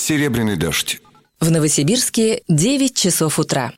«Серебряный дождь». В Новосибирске 9 часов утра.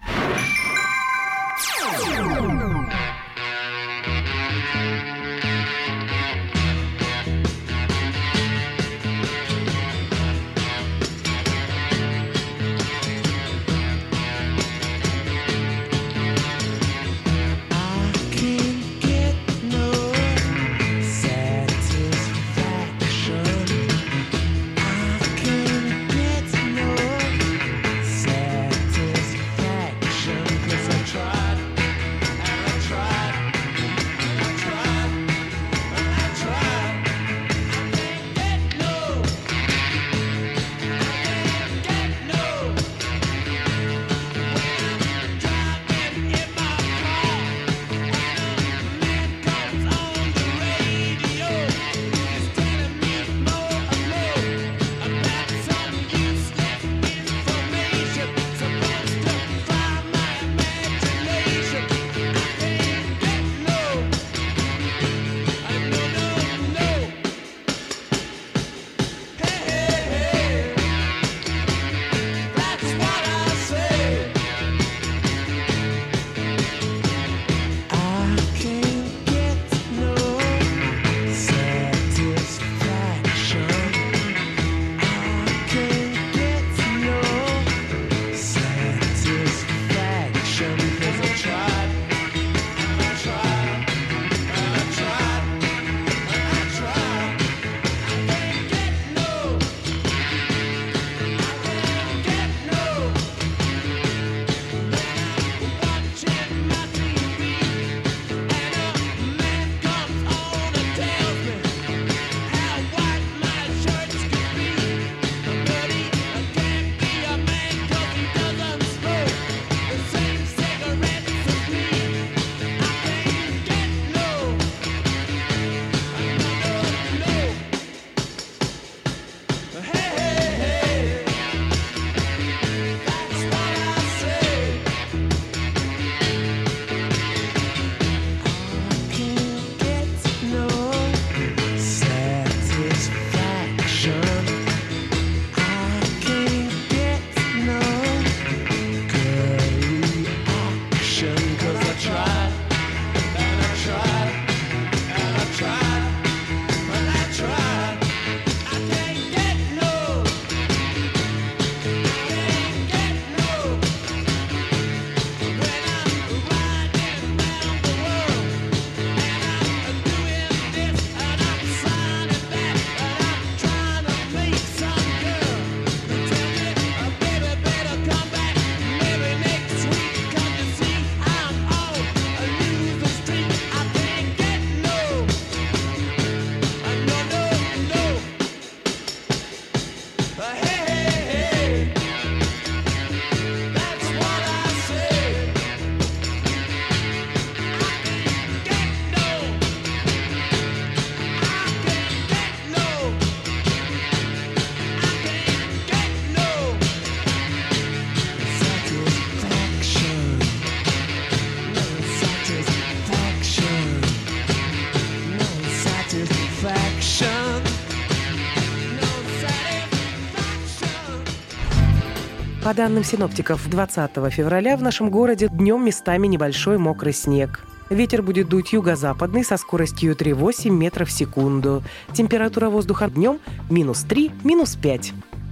По данным синоптиков, 20 февраля в нашем городе днем местами небольшой мокрый снег. Ветер будет дуть юго-западный со скоростью 3,8 метров в секунду. Температура воздуха днем -3, -5.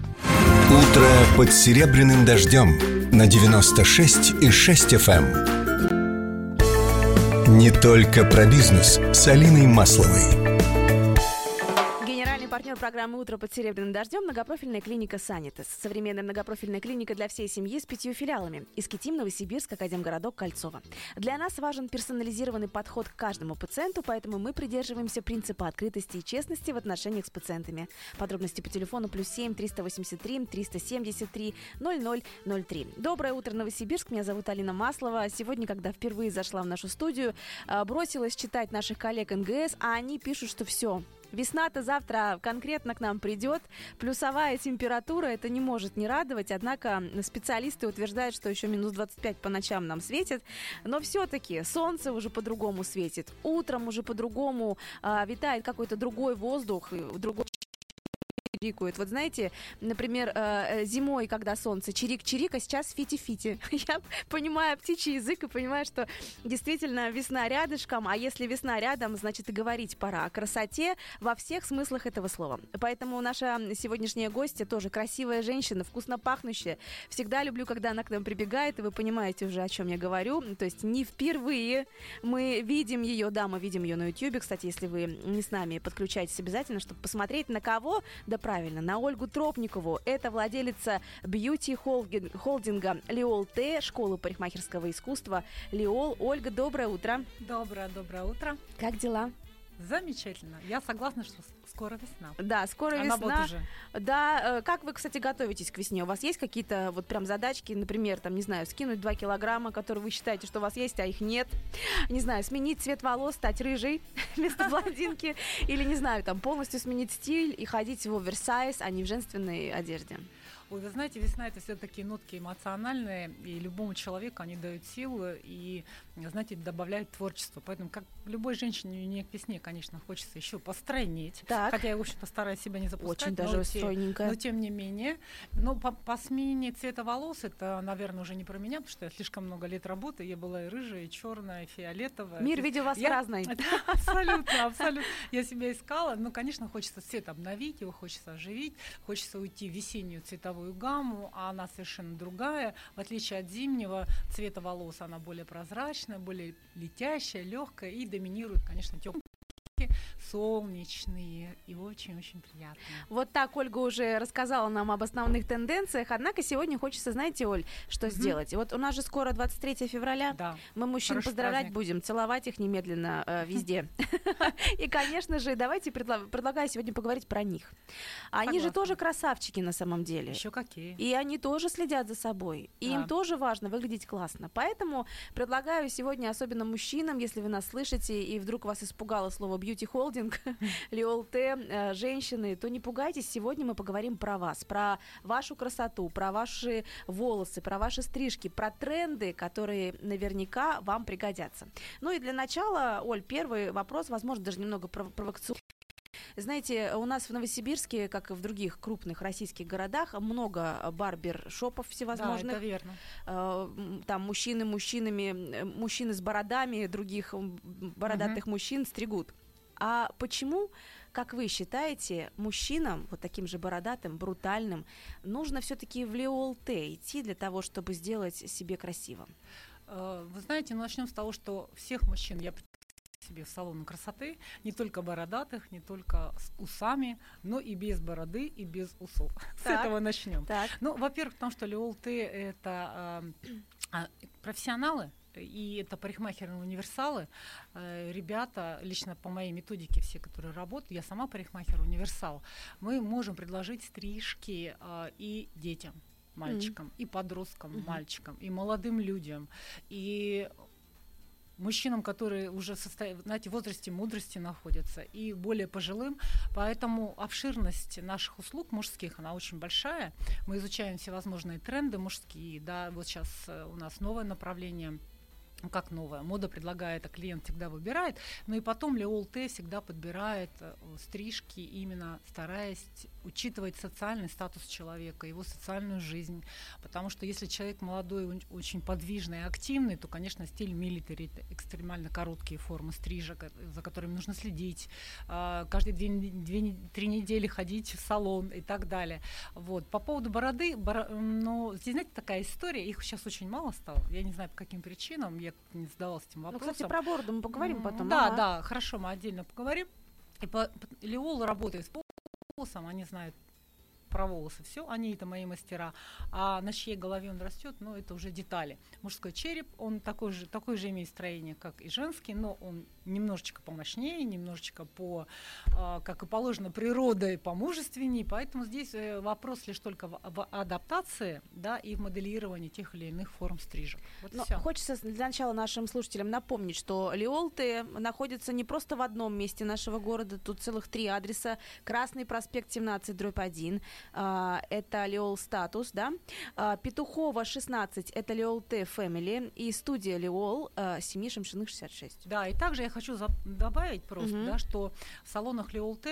Утро под серебряным дождем на 96,6 FM. Не только про бизнес с Алиной Масловой. Партнер программы «Утро под серебряным дождем» — многопрофильная клиника «Санитас». Современная многопрофильная клиника для всей семьи с 5 филиалами. Искитим, Новосибирск, Академгородок, Кольцово. Для нас важен персонализированный подход к каждому пациенту, поэтому мы придерживаемся принципа открытости и честности в отношениях с пациентами. Подробности по телефону +7 383 373 0003. Доброе утро, Новосибирск. Меня зовут Алина Маслова. Сегодня, когда впервые зашла в нашу студию, бросилась читать наших коллег НГС, а они пишут, что все. Весна-то завтра конкретно к нам придет. Плюсовая температура, это не может не радовать. Однако специалисты утверждают, что еще -25 по ночам нам светит. Но все-таки солнце уже по-другому светит. Утром уже по-другому витает какой-то другой воздух, другой чирикают. Вот знаете, например, зимой, когда солнце чирик-чирик, а сейчас фити-фити. Я понимаю птичий язык и понимаю, что действительно весна рядышком, а если весна рядом, значит и говорить пора о красоте во всех смыслах этого слова. Поэтому наша сегодняшняя гостья тоже красивая женщина, вкусно пахнущая. Всегда люблю, когда она к нам прибегает, и вы понимаете уже, о чем я говорю. То есть не впервые мы видим ее, да, мы видим ее на YouTube. Кстати, если вы не с нами, подключайтесь обязательно, чтобы посмотреть на кого? Да правильно, на Ольгу Тропникову. Это владелица бьюти-холдинга Лиол Т, школы парикмахерского искусства Лиол. Ольга, доброе утро. Доброе утро. Как дела? Замечательно. Я согласна, что скоро весна. Да, скоро Она весна. вот уже. Да, как вы, кстати, готовитесь к весне? У вас есть какие-то вот прям задачки, например, там, не знаю, скинуть 2 килограмма, которые вы считаете, что у вас есть, а их нет? Не знаю, сменить цвет волос, стать рыжей вместо блондинки? Или, не знаю, там, полностью сменить стиль и ходить в оверсайз, а не в женственной одежде? Ой, вы знаете, весна — это все-таки нотки эмоциональные, и любому человеку они дают силу и, знаете, добавляют творчество. Поэтому, как любой женщине, не к весне, конечно, хочется еще постройнеть. Так. Хотя я, в общем-то, стараюсь себя не запускать. Очень даже стройненькая. Но тем не менее. Но по смене цвета волос, это, наверное, уже не про меня, потому что я слишком много лет работаю. Я была и рыжая, и черная, и фиолетовая. Мир видел вас разной. Абсолютно. Я себя искала. Но, конечно, хочется цвет обновить, его хочется оживить, хочется уйти в весеннюю цветовую гамму, а она совершенно другая. В отличие от зимнего цвета волос, она более прозрачная, более летящая, легкая и доминирует, конечно, теплые, солнечные и очень-очень приятные. Вот так Ольга уже рассказала нам об основных тенденциях, однако сегодня хочется, знаете, Оль, что сделать? Вот у нас же скоро 23 февраля, да. Мы мужчин Хороший поздравлять праздник. будем, целовать их немедленно везде. И, конечно же, давайте предлагаю сегодня поговорить про них. Они же тоже красавчики на самом деле. Еще какие. И они тоже следят за собой. И им тоже важно выглядеть классно. Поэтому предлагаю сегодня, особенно мужчинам, если вы нас слышите, и вдруг вас испугало слово бьюти-холдинг, Лиол Т, женщины, то не пугайтесь. Сегодня мы поговорим про вас, про вашу красоту, про ваши волосы, про ваши стрижки, про тренды, которые наверняка вам пригодятся. Ну и для начала, Оль, первый вопрос, возможно, даже немного провокационный. Знаете, у нас в Новосибирске, как и в других крупных российских городах, много барбер-шопов всевозможных. Да, это верно. Там мужчины с бородами, других бородатых мужчин стригут. А почему, как вы считаете, мужчинам, вот таким же бородатым, брутальным, нужно все-таки в Лиол Т идти для того, чтобы сделать себе красиво? Вы знаете, начнем с того, что всех мужчин я себе в салоны красоты, не только бородатых, не только с усами, но и без бороды, и без усов. С этого начнем. Ну, во-первых, потому что Лиол Т — это профессионалы, и это парикмахеры-универсалы. Ребята, лично по моей методике, все, которые работают, я сама парикмахер-универсал, мы можем предложить стрижки и детям, мальчикам, и подросткам, мальчикам, и молодым людям, и мужчинам, которые уже в возрасте мудрости находятся, и более пожилым. Поэтому обширность наших услуг мужских, она очень большая. Мы изучаем всевозможные тренды мужские. Да, вот сейчас у нас новое направление. Как новая мода предлагает, а клиент всегда выбирает. Но и потом Лиол Т всегда подбирает стрижки, именно стараясь учитывать социальный статус человека, его социальную жизнь. Потому что если человек молодой, очень подвижный и активный, то, конечно, стиль милитари, экстремально короткие формы стрижек, за которыми нужно следить, каждые 2-3 недели ходить в салон и так далее. Вот. По поводу бороды, но здесь, знаете, такая история, их сейчас очень мало стало, я не знаю, по каким причинам, я не задавалась этим вопросом. Ну, кстати, про бороду мы поговорим потом. Да, хорошо, мы отдельно поговорим. И Лиол работает с волосом, они знают про волосы все, они это мои мастера. А на чьей голове он растет, ну, это уже детали. Мужской череп, он такой же имеет строение, как и женский, но он немножечко помощнее, немножечко как и положено, природой помужественнее. Поэтому здесь вопрос лишь только в адаптации, да, и в моделировании тех или иных форм стрижек. Вот. Хочется для начала нашим слушателям напомнить, что Лиол Т находится не просто в одном месте нашего города, тут целых 3 адреса. Красный проспект 17/1. Это Лиол Статус, да? Петухова 16, это Лиол Т Family, и студия Лиол 7 Шамшиных 66. Да, и также я хочу добавить просто, да, что в салонах Лиол Т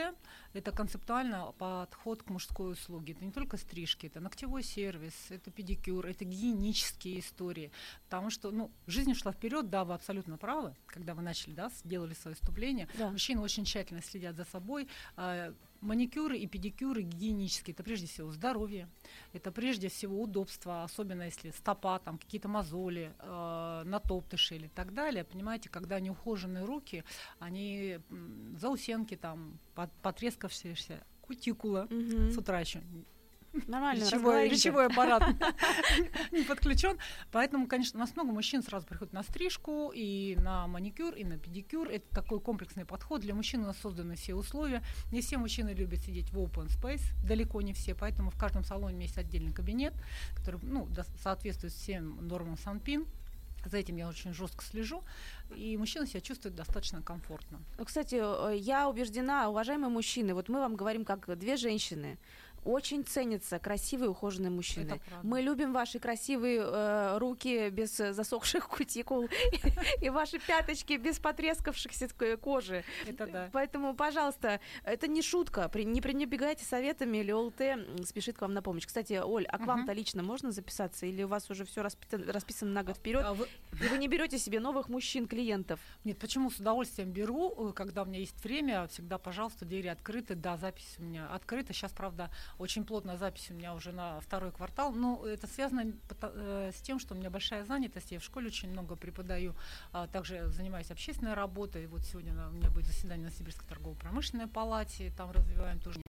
это концептуально подход к мужской услуге. Это не только стрижки, это ногтевой сервис, это педикюр, это гигиенические истории. Потому что, жизнь шла вперед, да, вы абсолютно правы, когда вы начали, да, сделали свое вступление. Да. Мужчины очень тщательно следят за собой. Маникюры и педикюры гигиенические, это прежде всего здоровье, это прежде всего удобство, особенно если стопа, там какие-то мозоли, натоптыши или так далее. Понимаете, когда неухоженные руки, они заусенки, там, потрескавшиеся кутикула с утра еще. Нормально, речевой аппарат не подключен. Поэтому, конечно, у нас много мужчин сразу приходят на стрижку, и на маникюр, и на педикюр. Это такой комплексный подход. Для мужчин у нас созданы все условия. Не все мужчины любят сидеть в open space, далеко не все. Поэтому в каждом салоне есть отдельный кабинет, который соответствует всем нормам Санпин. За этим я очень жестко слежу, и мужчина себя чувствует достаточно комфортно. Кстати, я убеждена, уважаемые мужчины, вот мы вам говорим как две женщины, очень ценятся красивые ухоженные мужчины. Мы любим ваши красивые руки без засохших кутикул и ваши пяточки без потрескавшихся кожи. Это да. Поэтому, пожалуйста, это не шутка. Не пренебрегайте советами, или ОЛТ спешит к вам на помощь. Кстати, Оль, а к вам-то лично можно записаться? Или у вас уже все расписано на год вперед? И вы не берете себе новых мужчин-клиентов? Нет, почему? С удовольствием беру. Когда у меня есть время, всегда, пожалуйста, двери открыты. Да, запись у меня открыта. Сейчас, правда, очень плотная запись у меня уже на второй квартал, но это связано с тем, что у меня большая занятость, я в школе очень много преподаю, также занимаюсь общественной работой, вот сегодня у меня будет заседание на Сибирской торгово-промышленной палате, там развиваем тоже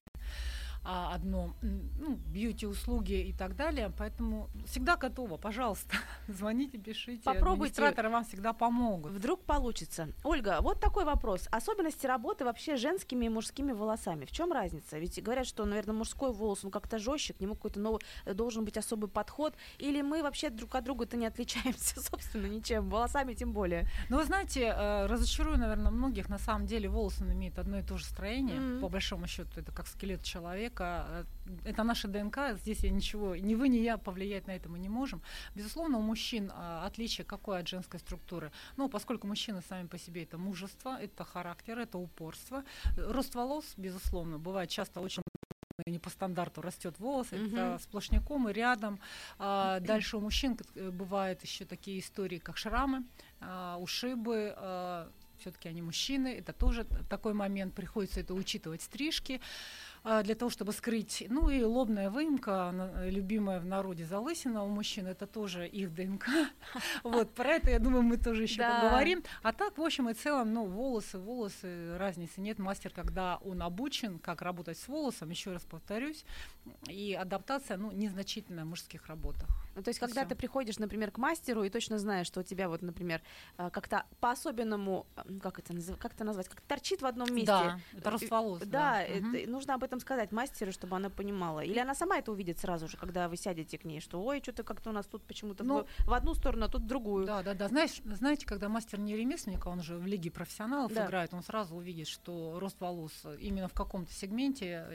одно, бьюти-услуги и так далее, поэтому всегда готова, пожалуйста, звоните, пишите, попробуйте, администраторы вам всегда помогут. Вдруг получится. Ольга, вот такой вопрос. Особенности работы вообще женскими и мужскими волосами. В чем разница? Ведь говорят, что, наверное, мужской волос, он как-то жестче, к нему какой-то новый, должен быть особый подход, или мы вообще друг от друга-то не отличаемся, собственно, ничем, волосами тем более. Вы знаете, разочарую, наверное, многих, на самом деле волосы имеют одно и то же строение, по большому счету, это как скелет человека. Это наша ДНК, здесь я ничего, ни вы, ни я повлиять на это мы не можем. Безусловно, у мужчин отличие какое от женской структуры? Поскольку мужчины сами по себе это мужество, это характер, это упорство. Рост волос, безусловно, бывает часто очень не по стандарту растет волос, это сплошняком и рядом. Дальше у мужчин бывают еще такие истории, как шрамы, ушибы. Все-таки они мужчины, это тоже такой момент, приходится это учитывать, стрижки, для того, чтобы скрыть. И лобная выемка, любимая в народе залысина у мужчин, это тоже их ДНК. Про это, я думаю, мы тоже еще поговорим. А так, в общем и целом, волосы, разницы нет. Мастер, когда он обучен, как работать с волосом, еще раз повторюсь, и адаптация, незначительная в мужских работах. То есть, когда ты приходишь, например, к мастеру и точно знаешь, что у тебя, например, как-то по-особенному, как это назвать, как торчит в одном месте. Да, это рост волос. Да, нужно об этом сказать мастеру, чтобы она понимала. Или она сама это увидит сразу же, когда вы сядете к ней, что ой, что-то как-то у нас тут почему-то в одну сторону, а тут в другую. Да. Знаете, когда мастер не ремесленник, он же в лиге профессионалов играет, он сразу увидит, что рост волос именно в каком-то сегменте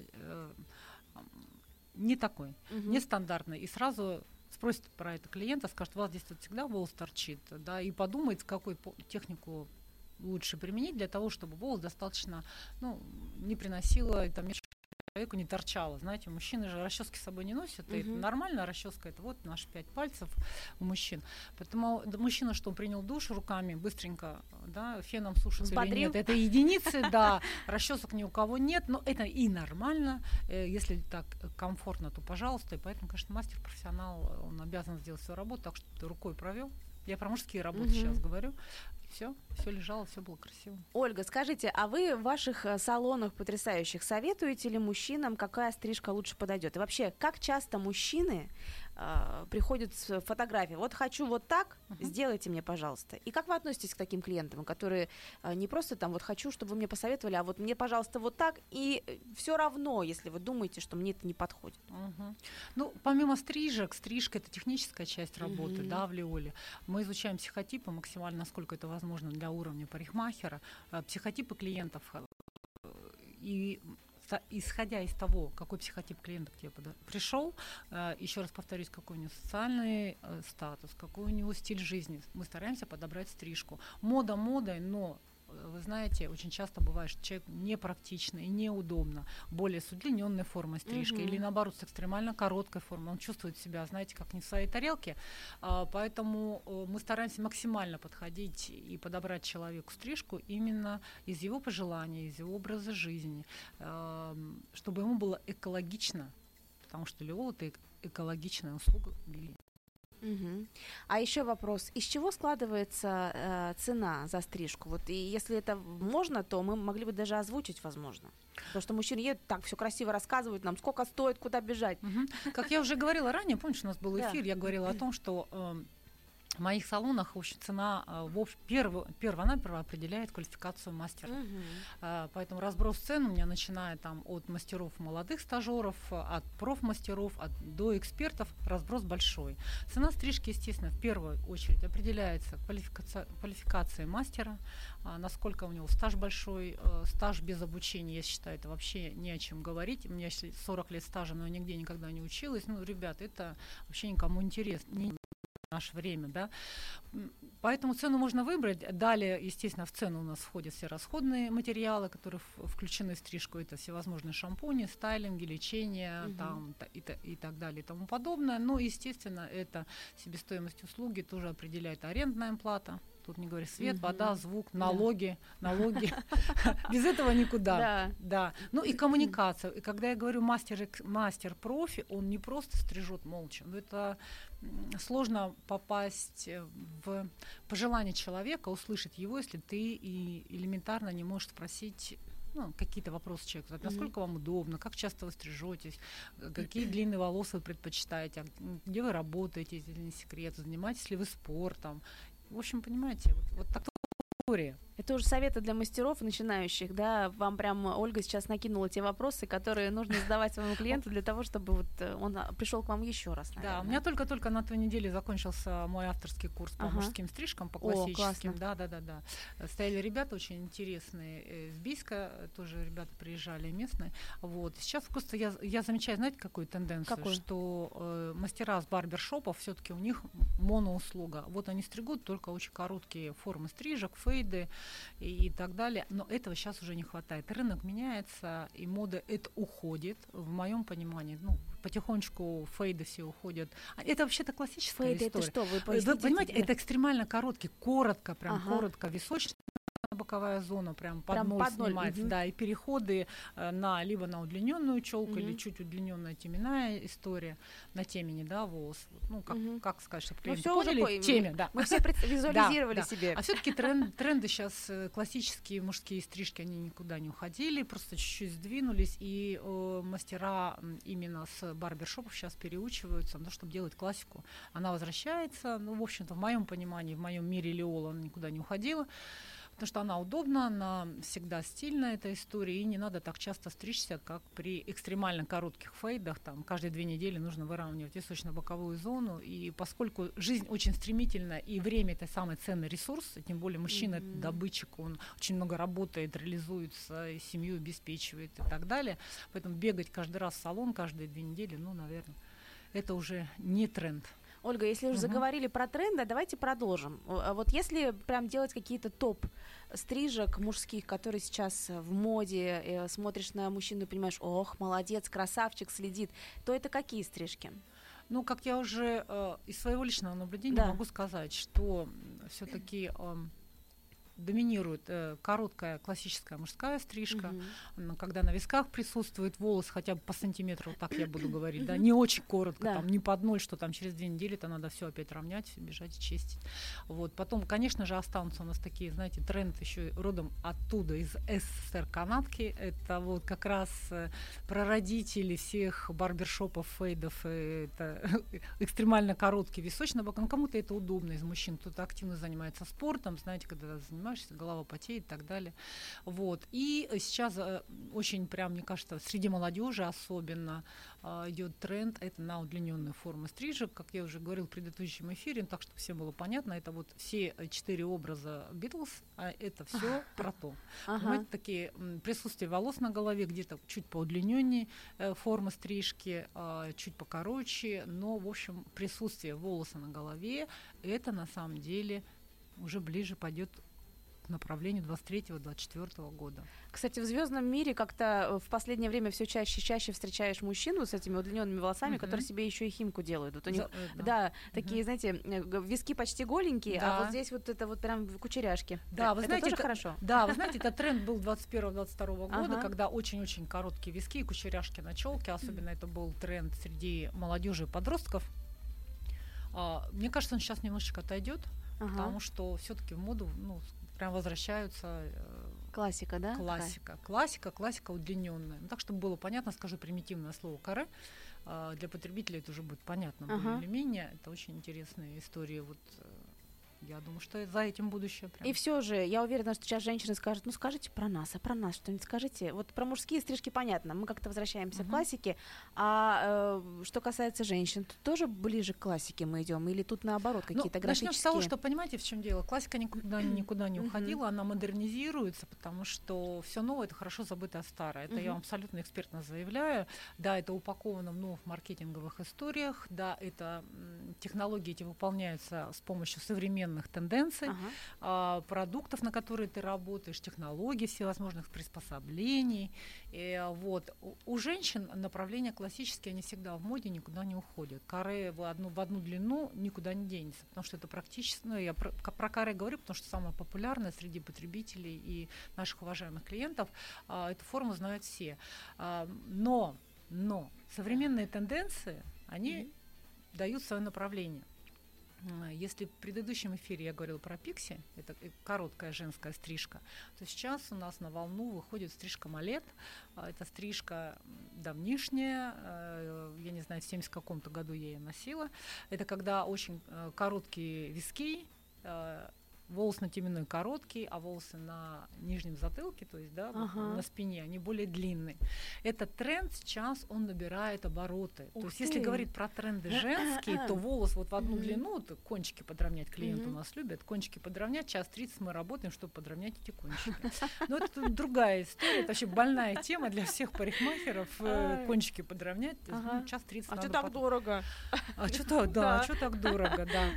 не такой, нестандартный, и сразу спросит про это клиента, скажет, у вас здесь всегда волос торчит, да, и подумает, какую технику лучше применить для того, чтобы волос достаточно, не приносило, человеку не торчало. Знаете, мужчины же расчески с собой не носят, и это нормально, расческа это наши 5 пальцев у мужчин. Поэтому мужчина, что он принял душ руками, быстренько, феном сушит или нет, это единицы, расчесок ни у кого нет, но это и нормально, если так комфортно, то пожалуйста, и поэтому, конечно, мастер-профессионал, он обязан сделать свою работу, так что ты рукой провел. Я про мужские работы сейчас говорю. Все лежало, все было красиво. Ольга, скажите, а вы в ваших салонах потрясающих советуете ли мужчинам, какая стрижка лучше подойдет? И вообще, как часто мужчины приходят с фотографией? Вот хочу вот так, сделайте мне, пожалуйста. И как вы относитесь к таким клиентам, которые не просто хочу, чтобы вы мне посоветовали, а мне, пожалуйста, вот так, и все равно, если вы думаете, что мне это не подходит? Помимо стрижек, стрижка — это техническая часть работы, в Лиоле. Мы изучаем психотипы максимально, насколько это возможно для уровня парикмахера, психотипы клиентов, и исходя из того, какой психотип клиента к тебе пришел, еще раз повторюсь, какой у него социальный статус, какой у него стиль жизни, мы стараемся подобрать стрижку. Мода модой, но вы знаете, очень часто бывает, что человек непрактично и неудобно, более с удлиненной формой стрижки или наоборот с экстремально короткой формой. Он чувствует себя, знаете, как не в своей тарелке, поэтому мы стараемся максимально подходить и подобрать человеку стрижку именно из его пожеланий, из его образа жизни, чтобы ему было экологично, потому что Лиол — это экологичная услуга. А еще вопрос: из чего складывается цена за стрижку? Вот, и если это можно, то мы могли бы даже озвучить, возможно. Потому что мужчины едут, так все красиво рассказывают нам, сколько стоит, куда бежать. Как я уже говорила ранее, помнишь, у нас был эфир, я говорила о том, что в моих салонах, в общем, цена перво-наперво определяет квалификацию мастера. Поэтому разброс цен у меня начиная там от мастеров молодых стажеров, от профмастеров, до экспертов, разброс большой. Цена стрижки, естественно, в первую очередь определяется квалификацией мастера, насколько у него стаж большой, стаж без обучения, я считаю, это вообще не о чем говорить. У меня 40 лет стажа, но я нигде никогда не училась. Ну, ребят, это вообще никому интересно. В наше время, да. Поэтому цену можно выбрать. Далее, естественно, в цену у нас входят все расходные материалы, которые включены в стрижку. Это всевозможные шампуни, стайлинги, лечение там, и так далее и тому подобное. Но, естественно, это себестоимость услуги тоже определяет арендная плата. Тут не говори, свет, вода, звук, налоги. Без этого никуда. Да. Ну и коммуникация. И когда я говорю мастер-профи, он не просто стрижет молча. Это сложно попасть в пожелание человека, услышать его, если ты и элементарно не можешь спросить какие-то вопросы человека. Насколько вам удобно, как часто вы стрижетесь, какие длины волос вы предпочитаете, где вы работаете, если не секрет, занимаетесь ли вы спортом. В общем, понимаете, вот такая история. Это уже советы для мастеров начинающих, да? Вам прям Ольга сейчас накинула те вопросы, которые нужно задавать своему клиенту для того, чтобы вот он пришел к вам еще раз, наверное. Да, у меня только на той неделе закончился мой авторский курс по мужским стрижкам, по классическим. Да. Стояли ребята очень интересные из Бийска, тоже ребята приезжали местные. Вот. Сейчас просто я замечаю, знаете, какую тенденцию? Что мастера с барбершопов, все-таки у них моноуслуга. Вот они стригут только очень короткие формы стрижек, фейды и так далее, но этого сейчас уже не хватает. Рынок меняется, и мода это уходит, в моем понимании, потихонечку фейды все уходят. Это вообще-то классическая история. Это что, вы понимаете, это экстремально короткий, коротко, височный. Боковая зона прям под ноль снимается, да, и переходы либо на удлиненную челку, или чуть удлиненная теменная история на темени, да, волос. Как сказать, чтобы клиенты поняли теме, да. Мы все визуализировали себе. А все-таки тренды сейчас, классические мужские стрижки, они никуда не уходили, просто чуть-чуть сдвинулись, и мастера именно с барбершопов сейчас переучиваются, чтобы делать классику. Она возвращается, в общем-то, в моем понимании, в моем мире Лиол она никуда не уходила, потому что она удобна, она всегда стильная, эта история, и не надо так часто стричься, как при экстремально коротких фейдах. Там каждые 2 недели нужно выравнивать височно-боковую зону, и поскольку жизнь очень стремительна, и время — это самый ценный ресурс, тем более мужчина — это добытчик, он очень много работает, реализуется, и семью обеспечивает и так далее, поэтому бегать каждый раз в салон, каждые 2 недели, наверное, это уже не тренд. Ольга, если уже заговорили про тренды, давайте продолжим. Вот если прям делать какие-то топ-стрижек мужских, которые сейчас в моде, смотришь на мужчину и понимаешь, ох, молодец, красавчик, следит, то это какие стрижки? Как я уже из своего личного наблюдения могу сказать, что все-таки доминирует короткая классическая мужская стрижка, когда на висках присутствует волос хотя бы по сантиметру, так я буду говорить, да, не очень коротко, там, не под ноль, что там через 2 недели-то надо все опять равнять, бежать и чистить. Вот. Потом, конечно же, останутся у нас такие, знаете, тренд еще родом оттуда, из СССР канатки, это вот как раз прародители всех барбершопов, фейдов, это экстремально короткий височный бок. Кому-то это удобно из мужчин, кто-то активно занимается спортом, знаете, когда занимаешься, голова потеет и так далее. Вот. И сейчас очень прям, мне кажется, среди молодежи особенно идет тренд, это на удлиненную форму стрижек, как я уже говорил в предыдущем эфире, так что всем было понятно, это вот все 4 образа Битлз, а это все про то. Понимаете, такие присутствие волос на голове, где-то чуть поудлиненнее форма стрижки, чуть покороче, но, в общем, присутствие волоса на голове, это на самом деле уже ближе пойдет к направлению 23-24 года. Кстати, в звездном мире как-то в последнее время все чаще и чаще встречаешь мужчин с этими удлиненными волосами, которые себе еще и химку делают. Вот у них, такие, знаете, виски почти голенькие, а вот здесь вот это вот прям кучеряшки. Да, вы знаете, тоже хорошо. Да, вы знаете, это тренд был 21-22 года, когда очень-очень короткие виски и кучеряшки на челке, особенно это был тренд среди молодежи и подростков. Мне кажется, он сейчас немножечко отойдет, потому что все-таки в моду, прям возвращаются. Классика, да? Классика удлиненная. Так, чтобы было понятно, скажу примитивное слово каре. Для потребителей это уже будет понятно более или менее. Это очень интересная история. Вот я думаю, что за этим будущее. Прям. И все же, я уверена, что сейчас женщины скажут, скажите про нас что-нибудь скажите. Вот про мужские стрижки понятно, мы как-то возвращаемся к классике, а что касается женщин, тут тоже ближе к классике мы идем, или тут наоборот какие-то графические? Начнем с того, что, понимаете, в чем дело? Классика никуда не уходила, она модернизируется, потому что все новое — это хорошо забытое старое. Это я вам абсолютно экспертно заявляю. Да, это упаковано в новых маркетинговых историях, да, это технологии эти выполняются с помощью современных тенденций, продуктов, на которые ты работаешь, технологий, всевозможных приспособлений. Вот. У женщин направления классические, они всегда в моде, никуда не уходят. Каре в одну длину никуда не денется, потому что это практически, я про каре говорю, потому что самое популярное среди потребителей и наших уважаемых клиентов, эту форму знают все. Но современные тенденции, они дают свое направление. Если в предыдущем эфире я говорила про пикси, это короткая женская стрижка, то сейчас у нас на волну выходит стрижка малет. Это стрижка давнишняя, я не знаю, в 70 каком-то году я ее носила. Это когда очень короткие виски, волос на теменной короткий, а волосы на нижнем затылке, то есть на спине, они более длинные. Этот тренд сейчас, он набирает обороты. То есть если говорить про тренды женские, то волос вот в одну длину, кончики подровнять клиент у нас любит, кончики подровнять, час 30 мы работаем, чтобы подровнять эти кончики. Но это другая история, это вообще больная тема для всех парикмахеров, кончики подровнять, час 30 надо. А что так дорого? А что так дорого, да.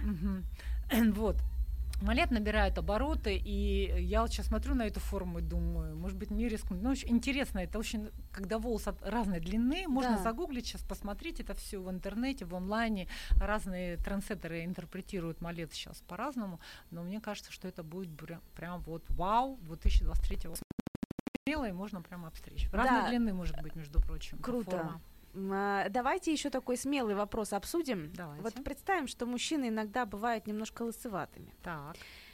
Вот. Малет набирает обороты, и я вот сейчас смотрю на эту форму и думаю, может быть, мне рискнуть. Очень интересно, это очень, когда волос разной длины, можно загуглить, сейчас посмотреть это все в интернете, в онлайне. Разные трендсеттеры интерпретируют малет сейчас по-разному, но мне кажется, что это будет прям вот вау 2023 года. Смело и можно прямо обстричь. Разной длины, может быть, между прочим. Круто. Форма. Давайте еще такой смелый вопрос обсудим. Давайте. Вот представим, что мужчины иногда бывают немножко лысоватыми. Так.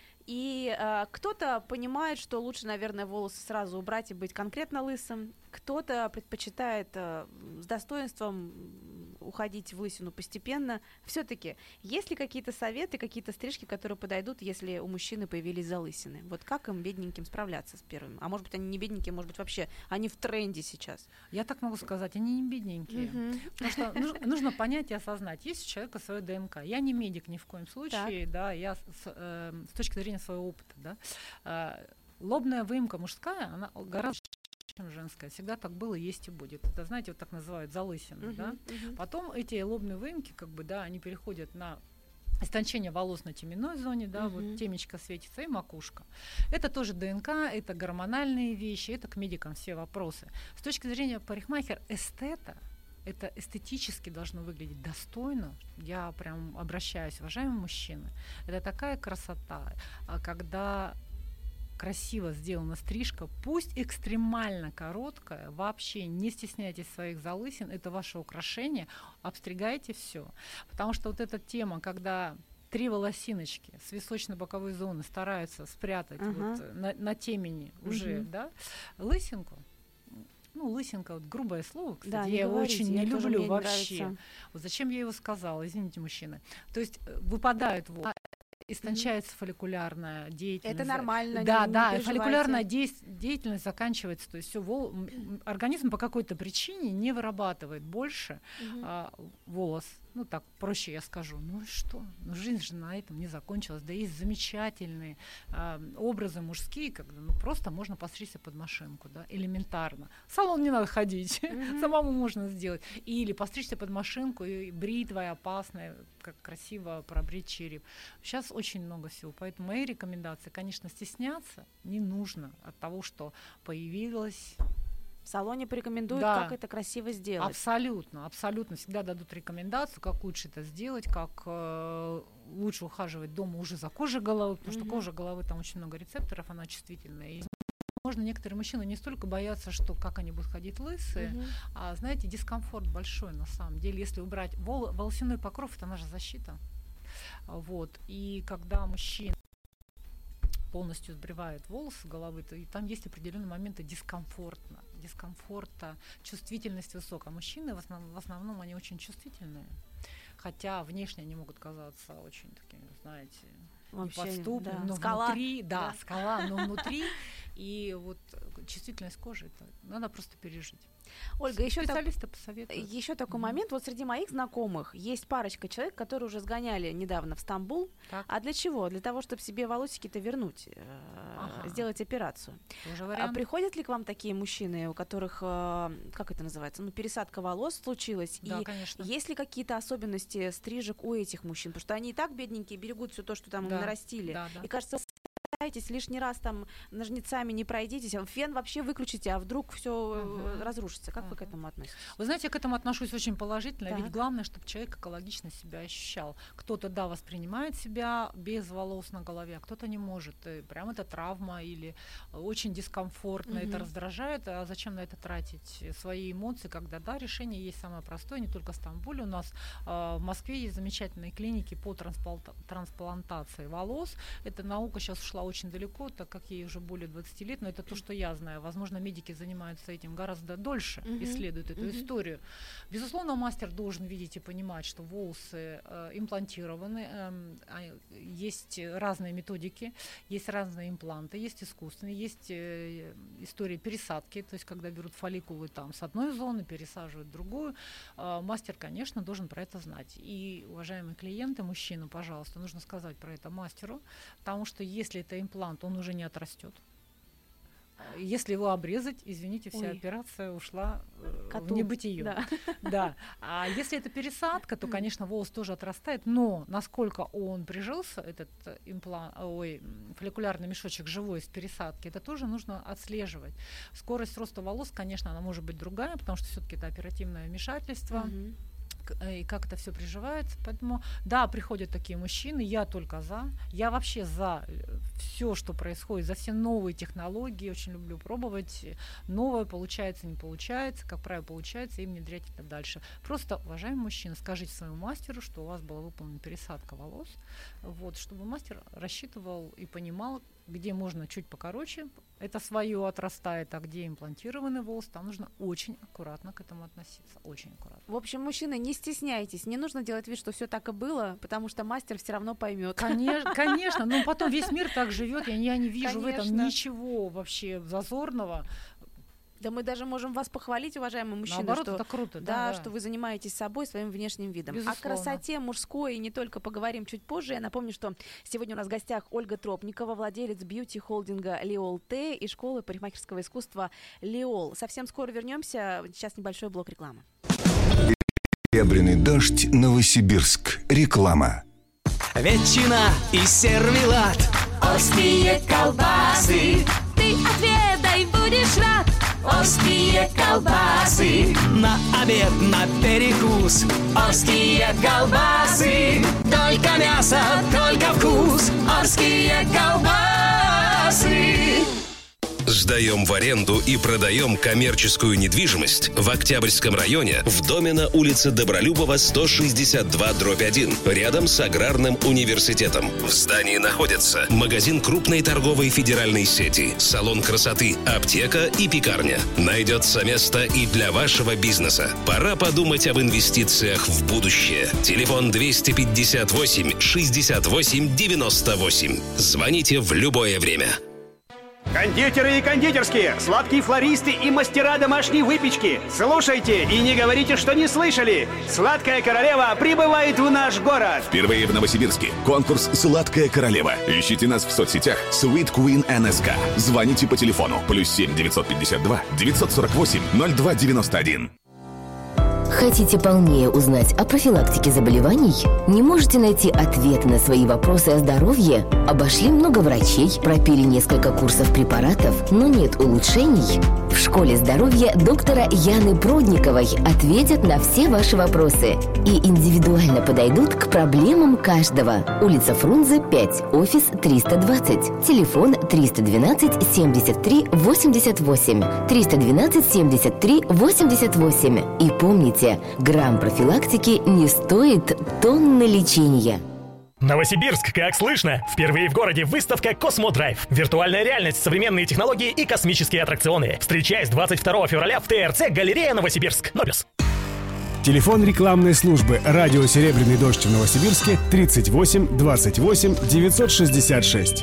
И кто-то понимает, что лучше, наверное, волосы сразу убрать и быть конкретно лысым. Кто-то предпочитает с достоинством уходить в лысину постепенно. Все-таки, есть ли какие-то советы, какие-то стрижки, которые подойдут, если у мужчины появились залысины? Вот как им, бедненьким, справляться с первым? А может быть, они не бедненькие, может быть, вообще они в тренде сейчас? Я так могу сказать, они не бедненькие. Потому что нужно понять и осознать, есть у человека свое ДНК. Я не медик ни в коем случае, да, я с точки зрения своего опыта, да. Лобная выемка мужская, она гораздо чем женская. Всегда так было, есть и будет. Это, знаете, вот так называют залысины, да. Потом эти лобные выемки, они переходят на истончение волос на теменной зоне, да, вот темечко светится и макушка. Это тоже ДНК, это гормональные вещи, это к медикам все вопросы. С точки зрения парикмахер-эстета, это эстетически должно выглядеть достойно. Я прям обращаюсь, уважаемые мужчины. Это такая красота, когда красиво сделана стрижка, пусть экстремально короткая, вообще не стесняйтесь своих залысин, это ваше украшение, обстригайте все. Потому что вот эта тема, когда 3 волосиночки с височно-боковой зоны стараются спрятать на темени уже, да, лысинку. Лысинка, вот грубое слово, кстати, да, я его очень не люблю вообще. Вот зачем я его сказала, извините, мужчины. То есть выпадают волосы. Истончается фолликулярная деятельность. Это нормально. Да, фолликулярная деятельность заканчивается, то есть организм по какой-то причине не вырабатывает больше волос так проще я скажу, что? Жизнь же на этом не закончилась. Да есть замечательные образы мужские, когда просто можно постричься под машинку, да, элементарно. В салон не надо ходить, самому можно сделать. Или постричься под машинку, и бритвой опасной, как красиво пробрить череп. Сейчас очень много всего, поэтому мои рекомендации, конечно, стесняться не нужно от того, что появилось. В салоне порекомендуют, как это красиво сделать. Абсолютно. Всегда дадут рекомендацию, как лучше это сделать, как лучше ухаживать дома уже за кожей головы, потому что кожа головы, там очень много рецепторов, она чувствительная. И, возможно, некоторые мужчины не столько боятся, что как они будут ходить лысые, а, знаете, дискомфорт большой на самом деле. Если убрать волосяной покров, это наша защита. И когда мужчина полностью сбривает волосы головы, то и там есть определенные моменты дискомфорта, чувствительность высокая. Мужчины в основном они очень чувствительные, хотя внешне они могут казаться очень такими, знаете, неподступными, но скала. Внутри, скала, но внутри, и чувствительность кожи, это надо просто пережить. Ольга, специалисты посоветуют. Еще такой момент. Среди моих знакомых есть парочка человек, которые уже сгоняли недавно в Стамбул. Так. А для чего? Для того, чтобы себе волосики-то вернуть, сделать операцию. Приходят ли к вам такие мужчины, у которых, как это называется, пересадка волос случилась? Да, и конечно. есть ли какие-то особенности стрижек у этих мужчин? Потому что они и так бедненькие, берегут все то, что там им нарастили. Да. И кажется, лишний раз там ножницами не пройдитесь, фен вообще выключите, а вдруг все разрушится. Как вы к этому относитесь? Вы знаете, я к этому отношусь очень положительно, ведь главное, чтобы человек экологично себя ощущал. Кто-то, воспринимает себя без волос на голове, а кто-то не может. И прям это травма или очень дискомфортно, это раздражает. А зачем на это тратить свои эмоции, когда, решение есть самое простое, не только в Стамбуле. У нас в Москве есть замечательные клиники по трансплантации волос. Эта наука сейчас ушла очень далеко, так как ей уже более 20 лет, но это то, что я знаю. Возможно, медики занимаются этим гораздо дольше, исследуют эту историю. Безусловно, мастер должен видеть и понимать, что волосы имплантированы, есть разные методики, есть разные импланты, есть искусственные, есть история пересадки, то есть когда берут фолликулы там с одной зоны, пересаживают в другую. Мастер, конечно, должен про это знать. И, уважаемые клиенты, мужчины, пожалуйста, нужно сказать про это мастеру, потому что если это имплант, он уже не отрастет. Если его обрезать, извините, вся операция ушла в небытие. Да. А если это пересадка, то, конечно, волос тоже отрастает, но насколько он прижился, этот фолликулярный мешочек живой из пересадки, это тоже нужно отслеживать. Скорость роста волос, конечно, она может быть другая, потому что все-таки это оперативное вмешательство. И как это все приживается. Поэтому, приходят такие мужчины, я только за. Я вообще за все, что происходит, за все новые технологии. Очень люблю пробовать. Новое получается, не получается. Как правило, получается, и внедрять это дальше. Просто, уважаемый мужчина, скажите своему мастеру, что у вас была выполнена пересадка волос, чтобы мастер рассчитывал и понимал, где можно чуть покороче, это свое отрастает, а где имплантированный волос, там нужно очень аккуратно к этому относиться, очень аккуратно. В общем, мужчины, не стесняйтесь, не нужно делать вид, что все так и было, потому что мастер все равно поймет. Конечно, но потом весь мир так живет, я не вижу в этом ничего вообще зазорного. Да мы даже можем вас похвалить, уважаемые мужчины, наоборот, это круто, что вы занимаетесь собой, своим внешним видом. Безусловно. О красоте мужской и не только поговорим чуть позже. Я напомню, что сегодня у нас в гостях Ольга Тропникова, владелец бьюти-холдинга Лиол Т и школы парикмахерского искусства Лиол. Совсем скоро вернемся. Сейчас небольшой блок рекламы. Серебряный дождь, Новосибирск. Реклама. Ветчина и сервелат, острые колбасы. Ты отведай, будешь рад. Острые колбасы. На обед, на перекус. Острые колбасы. Только мясо, только вкус. Острые колбасы. Сдаем в аренду и продаем коммерческую недвижимость в Октябрьском районе в доме на улице Добролюбова, 162/1, рядом с Аграрным университетом. В здании находятся магазин крупной торговой федеральной сети, салон красоты, аптека и пекарня. Найдется место и для вашего бизнеса. Пора подумать об инвестициях в будущее. Телефон 258 68 98. Звоните в любое время. Кондитеры и кондитерские, сладкие флористы и мастера домашней выпечки. Слушайте и не говорите, что не слышали. Сладкая королева прибывает в наш город. Впервые в Новосибирске конкурс «Сладкая королева». Ищите нас в соцсетях Sweet Queen NSK. Звоните по телефону +7 952 948 0291. Хотите полнее узнать о профилактике заболеваний? Не можете найти ответ на свои вопросы о здоровье? Обошли много врачей, пропили несколько курсов препаратов, но нет улучшений? В школе здоровья доктора Яны Прудниковой ответят на все ваши вопросы и индивидуально подойдут к проблемам каждого. Улица Фрунзе, 5, офис 320, телефон 312 73 88, 312 73 88. И помните, грамм профилактики не стоит тонны лечения. Новосибирск, как слышно? Впервые в городе выставка «Космодрайв». Виртуальная реальность, современные технологии и космические аттракционы. Встречай с 22 февраля в ТРЦ «Галерея Новосибирск». Нобис. Телефон рекламной службы «Радио Серебряный дождь» в Новосибирске 38 28 966.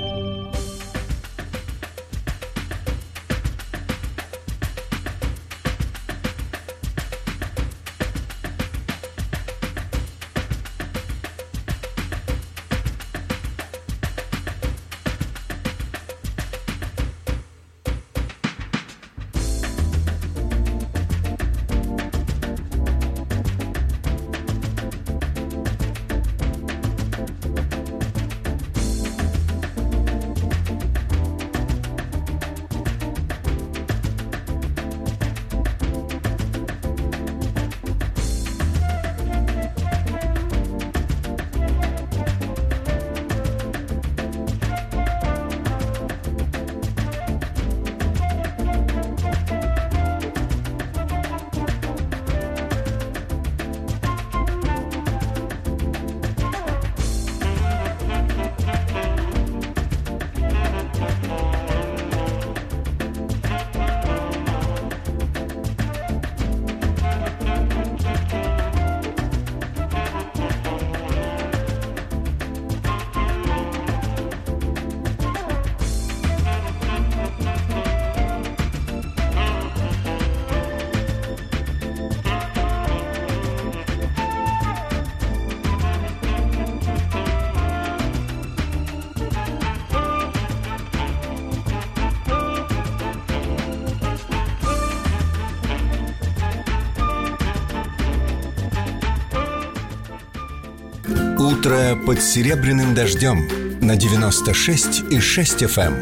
Утро под серебряным дождем на 96,6 FM.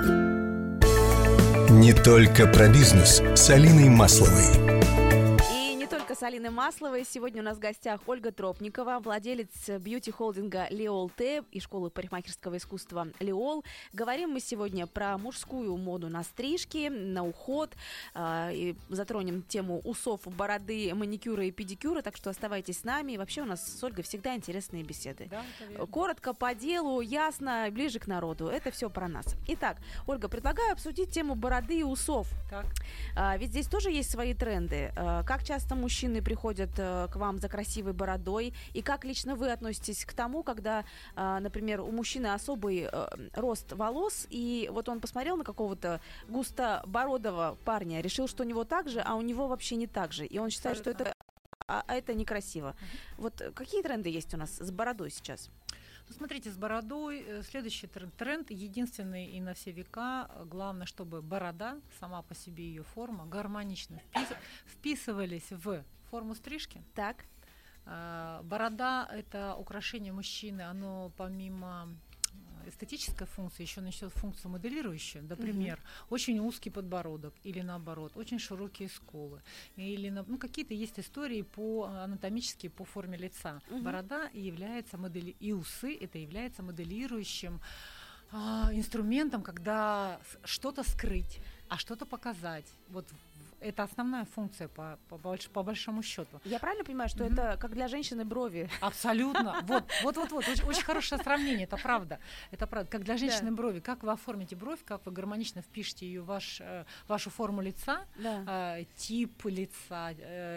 Не только про бизнес с Алиной Масловой. С Алиной Масловой. Сегодня у нас в гостях Ольга Тропникова, владелец бьюти-холдинга Леол Т и школы парикмахерского искусства Леол. Говорим мы сегодня про мужскую моду на стрижки, на уход. И затронем тему усов, бороды, маникюра и педикюра. Так что оставайтесь с нами. И вообще у нас с Ольгой всегда интересные беседы. Да, коротко, по делу, ясно, ближе к народу. Это все про нас. Итак, Ольга, предлагаю обсудить тему бороды и усов. Так. Ведь здесь тоже есть свои тренды. Как часто мужчины приходят к вам за красивой бородой, и как лично вы относитесь к тому, когда, например, у мужчины особый рост волос, и вот он посмотрел на какого-то густобородого парня, решил, что у него так же, а у него вообще не так же, и он считает, что это некрасиво. Вот какие тренды есть у нас с бородой сейчас? Ну, смотрите, с бородой следующий тренд, единственный и на все века. Главное, чтобы борода, сама по себе ее форма, гармонично вписывались в форму стрижки. Так. Борода – это украшение мужчины, оно помимо эстетической функции еще несет функцию моделирующую. Например, очень узкий подбородок или наоборот, очень широкие скулы. Или какие-то есть истории анатомические по форме лица. Борода является и усы это является моделирующим инструментом, когда что-то скрыть, а что-то показать. Вот это основная функция по большому счету. Я правильно понимаю, что это как для женщины брови? Абсолютно. Вот. Очень хорошее сравнение, это правда. Это правда. Как для женщины брови. Как вы оформите бровь, как вы гармонично впишете ее в вашу форму лица, тип лица.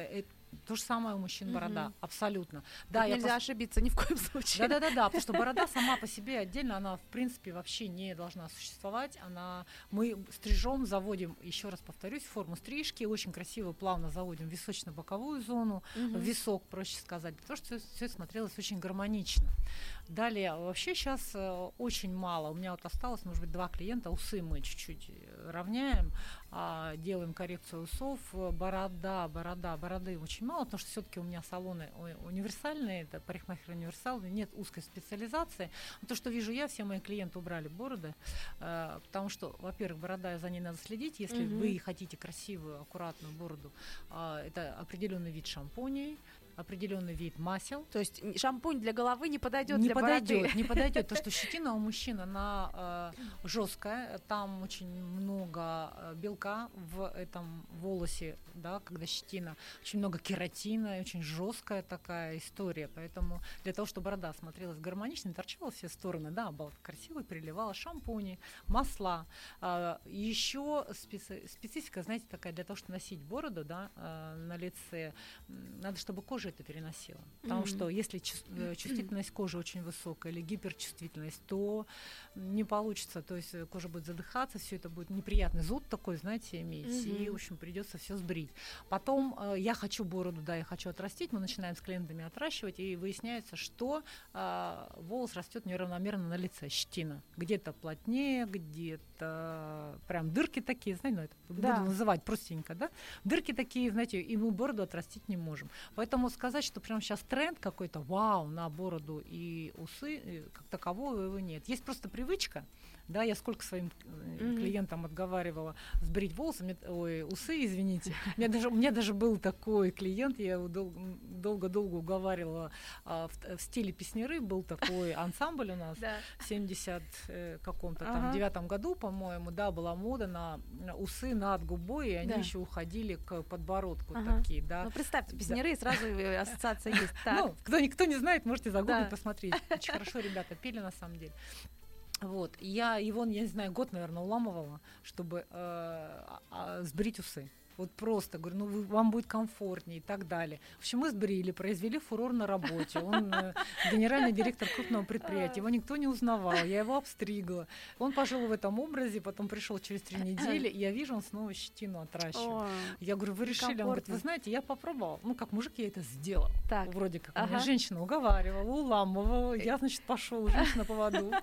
То же самое у мужчин борода, абсолютно. Да, нельзя ошибиться ни в коем случае. Да, потому что борода сама по себе отдельно, она в принципе вообще не должна существовать. Мы стрижем, заводим, еще раз повторюсь, форму стрижки, очень красиво, плавно заводим в височно-боковую зону, в висок, проще сказать, потому что все смотрелось очень гармонично. Далее, вообще сейчас очень мало, у меня вот осталось, может быть, 2 клиента, усы мы чуть-чуть равняем, делаем коррекцию усов, бороды очень мало, потому что все-таки у меня салоны универсальные, это парикмахер универсальный, нет узкой специализации. Но то, что вижу я, все мои клиенты убрали бороды, потому что, во-первых, борода, за ней надо следить, если вы хотите красивую, аккуратную бороду, это определенный вид шампуней, определенный вид масел. То есть шампунь для головы не подойдет для бороды? Не подойдет, потому что щетина у мужчин, она жесткая, там очень много белка в этом волосе, да, когда щетина, очень много кератина, очень жесткая такая история, поэтому для того, чтобы борода смотрелась гармонично, торчала все стороны, да, была красиво, переливала шампуни, масла. Еще специфика, знаете, такая, для того, чтобы носить бороду, да, на лице, надо, чтобы кожа это переносила. Потому что если чувствительность кожи очень высокая или гиперчувствительность, то не получится. То есть кожа будет задыхаться, все это будет неприятный зуд такой, знаете, иметь. И, в общем, придется все сбрить. Потом я хочу бороду, да, я хочу отрастить. Мы начинаем с клиентами отращивать, и выясняется, что волос растет неравномерно на лице, щетина. Где-то плотнее, где-то прям дырки такие, знаете, ну, это буду называть простенько, да? Дырки такие, знаете, и мы бороду отрастить не можем. Поэтому сказать, что прямо сейчас тренд какой-то, вау, на бороду и усы, как такового его нет. Есть просто привычка, да, я сколько своим клиентам отговаривала сбрить волосы, усы, извините. У меня даже был такой клиент, я его долго-долго уговаривала, в стиле песняры был такой ансамбль у нас, в 70 каком-то там 9-м году, по-моему, да, была мода на усы над губой, и они еще уходили к подбородку такие, да. Ну, представьте, песняры, сразу ассоциация есть. Ну, кто не знает, можете загуглить, посмотреть. Очень хорошо ребята пели, на самом деле. Вот, я его, я не знаю, год, наверное, уламывала, чтобы сбрить усы. Вот просто, говорю, ну вам будет комфортнее и так далее. В общем, мы сбрили, произвели фурор на работе. Он генеральный директор крупного предприятия, его никто не узнавал, я его обстригла. Он пожил в этом образе, потом пришел через 3 недели, и я вижу, он снова щетину отращивает. Я говорю, вы решили? Он говорит, вы знаете, я попробовал. Ну, как мужик я это сделал. Так. Вроде как меня женщина уговаривала, уламывала, я, значит, пошел, женщина по воду.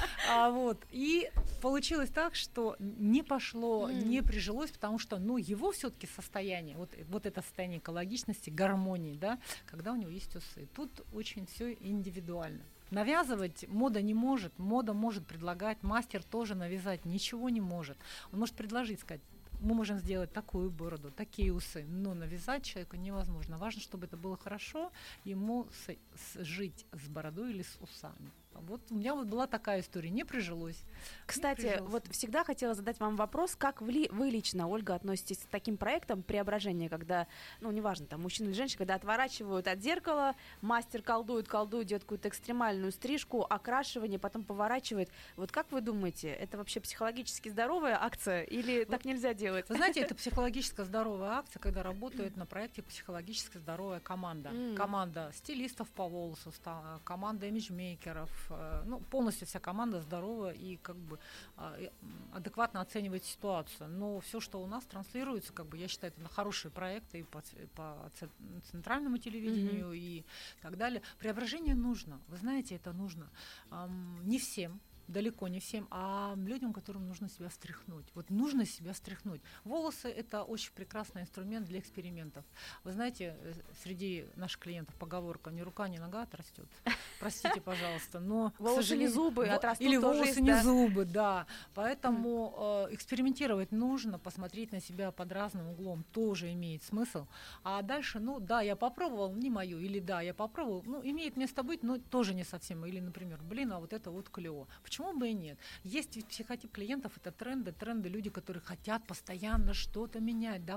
И получилось так, что не пошло, не прижилось, потому что, ну, его все-таки состояние, вот это состояние экологичности, гармонии, да, когда у него есть усы. Тут очень все индивидуально. Навязывать мода не может, мода может предлагать, мастер тоже навязать ничего не может. Он может предложить, сказать, мы можем сделать такую бороду, такие усы, но навязать человеку невозможно. Важно, чтобы это было хорошо, ему жить с бородой или с усами. Вот у меня вот была такая история, не прижилось. Кстати, вот всегда хотела задать вам вопрос, как вы лично, Ольга, относитесь к таким проектам преображения, когда, ну, неважно, там, мужчина или женщина, когда отворачивают от зеркала, мастер колдует, делает какую-то экстремальную стрижку, окрашивание, потом поворачивает. Вот как вы думаете, это вообще психологически здоровая акция или так нельзя делать? Вы знаете, это психологически здоровая акция, когда работает на проекте психологически здоровая команда. Команда стилистов по волосу, команда имиджмейкеров, ну, полностью вся команда здорова и как бы адекватно оценивает ситуацию. Но все, что у нас транслируется, как бы, я считаю, это на хорошие проекты и по центральному телевидению и так далее. Преображение нужно. Вы знаете, это нужно. Не всем. Далеко не всем, а людям, которым нужно себя встряхнуть. Вот нужно себя встряхнуть. Волосы – это очень прекрасный инструмент для экспериментов. Вы знаете, среди наших клиентов поговорка «ни рука, ни нога отрастет». Простите, пожалуйста, но, волосы не зубы отрастут. Или волосы не зубы, да. Поэтому экспериментировать нужно, посмотреть на себя под разным углом тоже имеет смысл. А дальше, ну да, я попробовал, не мою, или да, я попробовал, ну, имеет место быть, но тоже не совсем. Или, например, а вот это вот клево. Почему бы и нет? Есть ведь психотип клиентов, это тренды, люди, которые хотят постоянно что-то менять.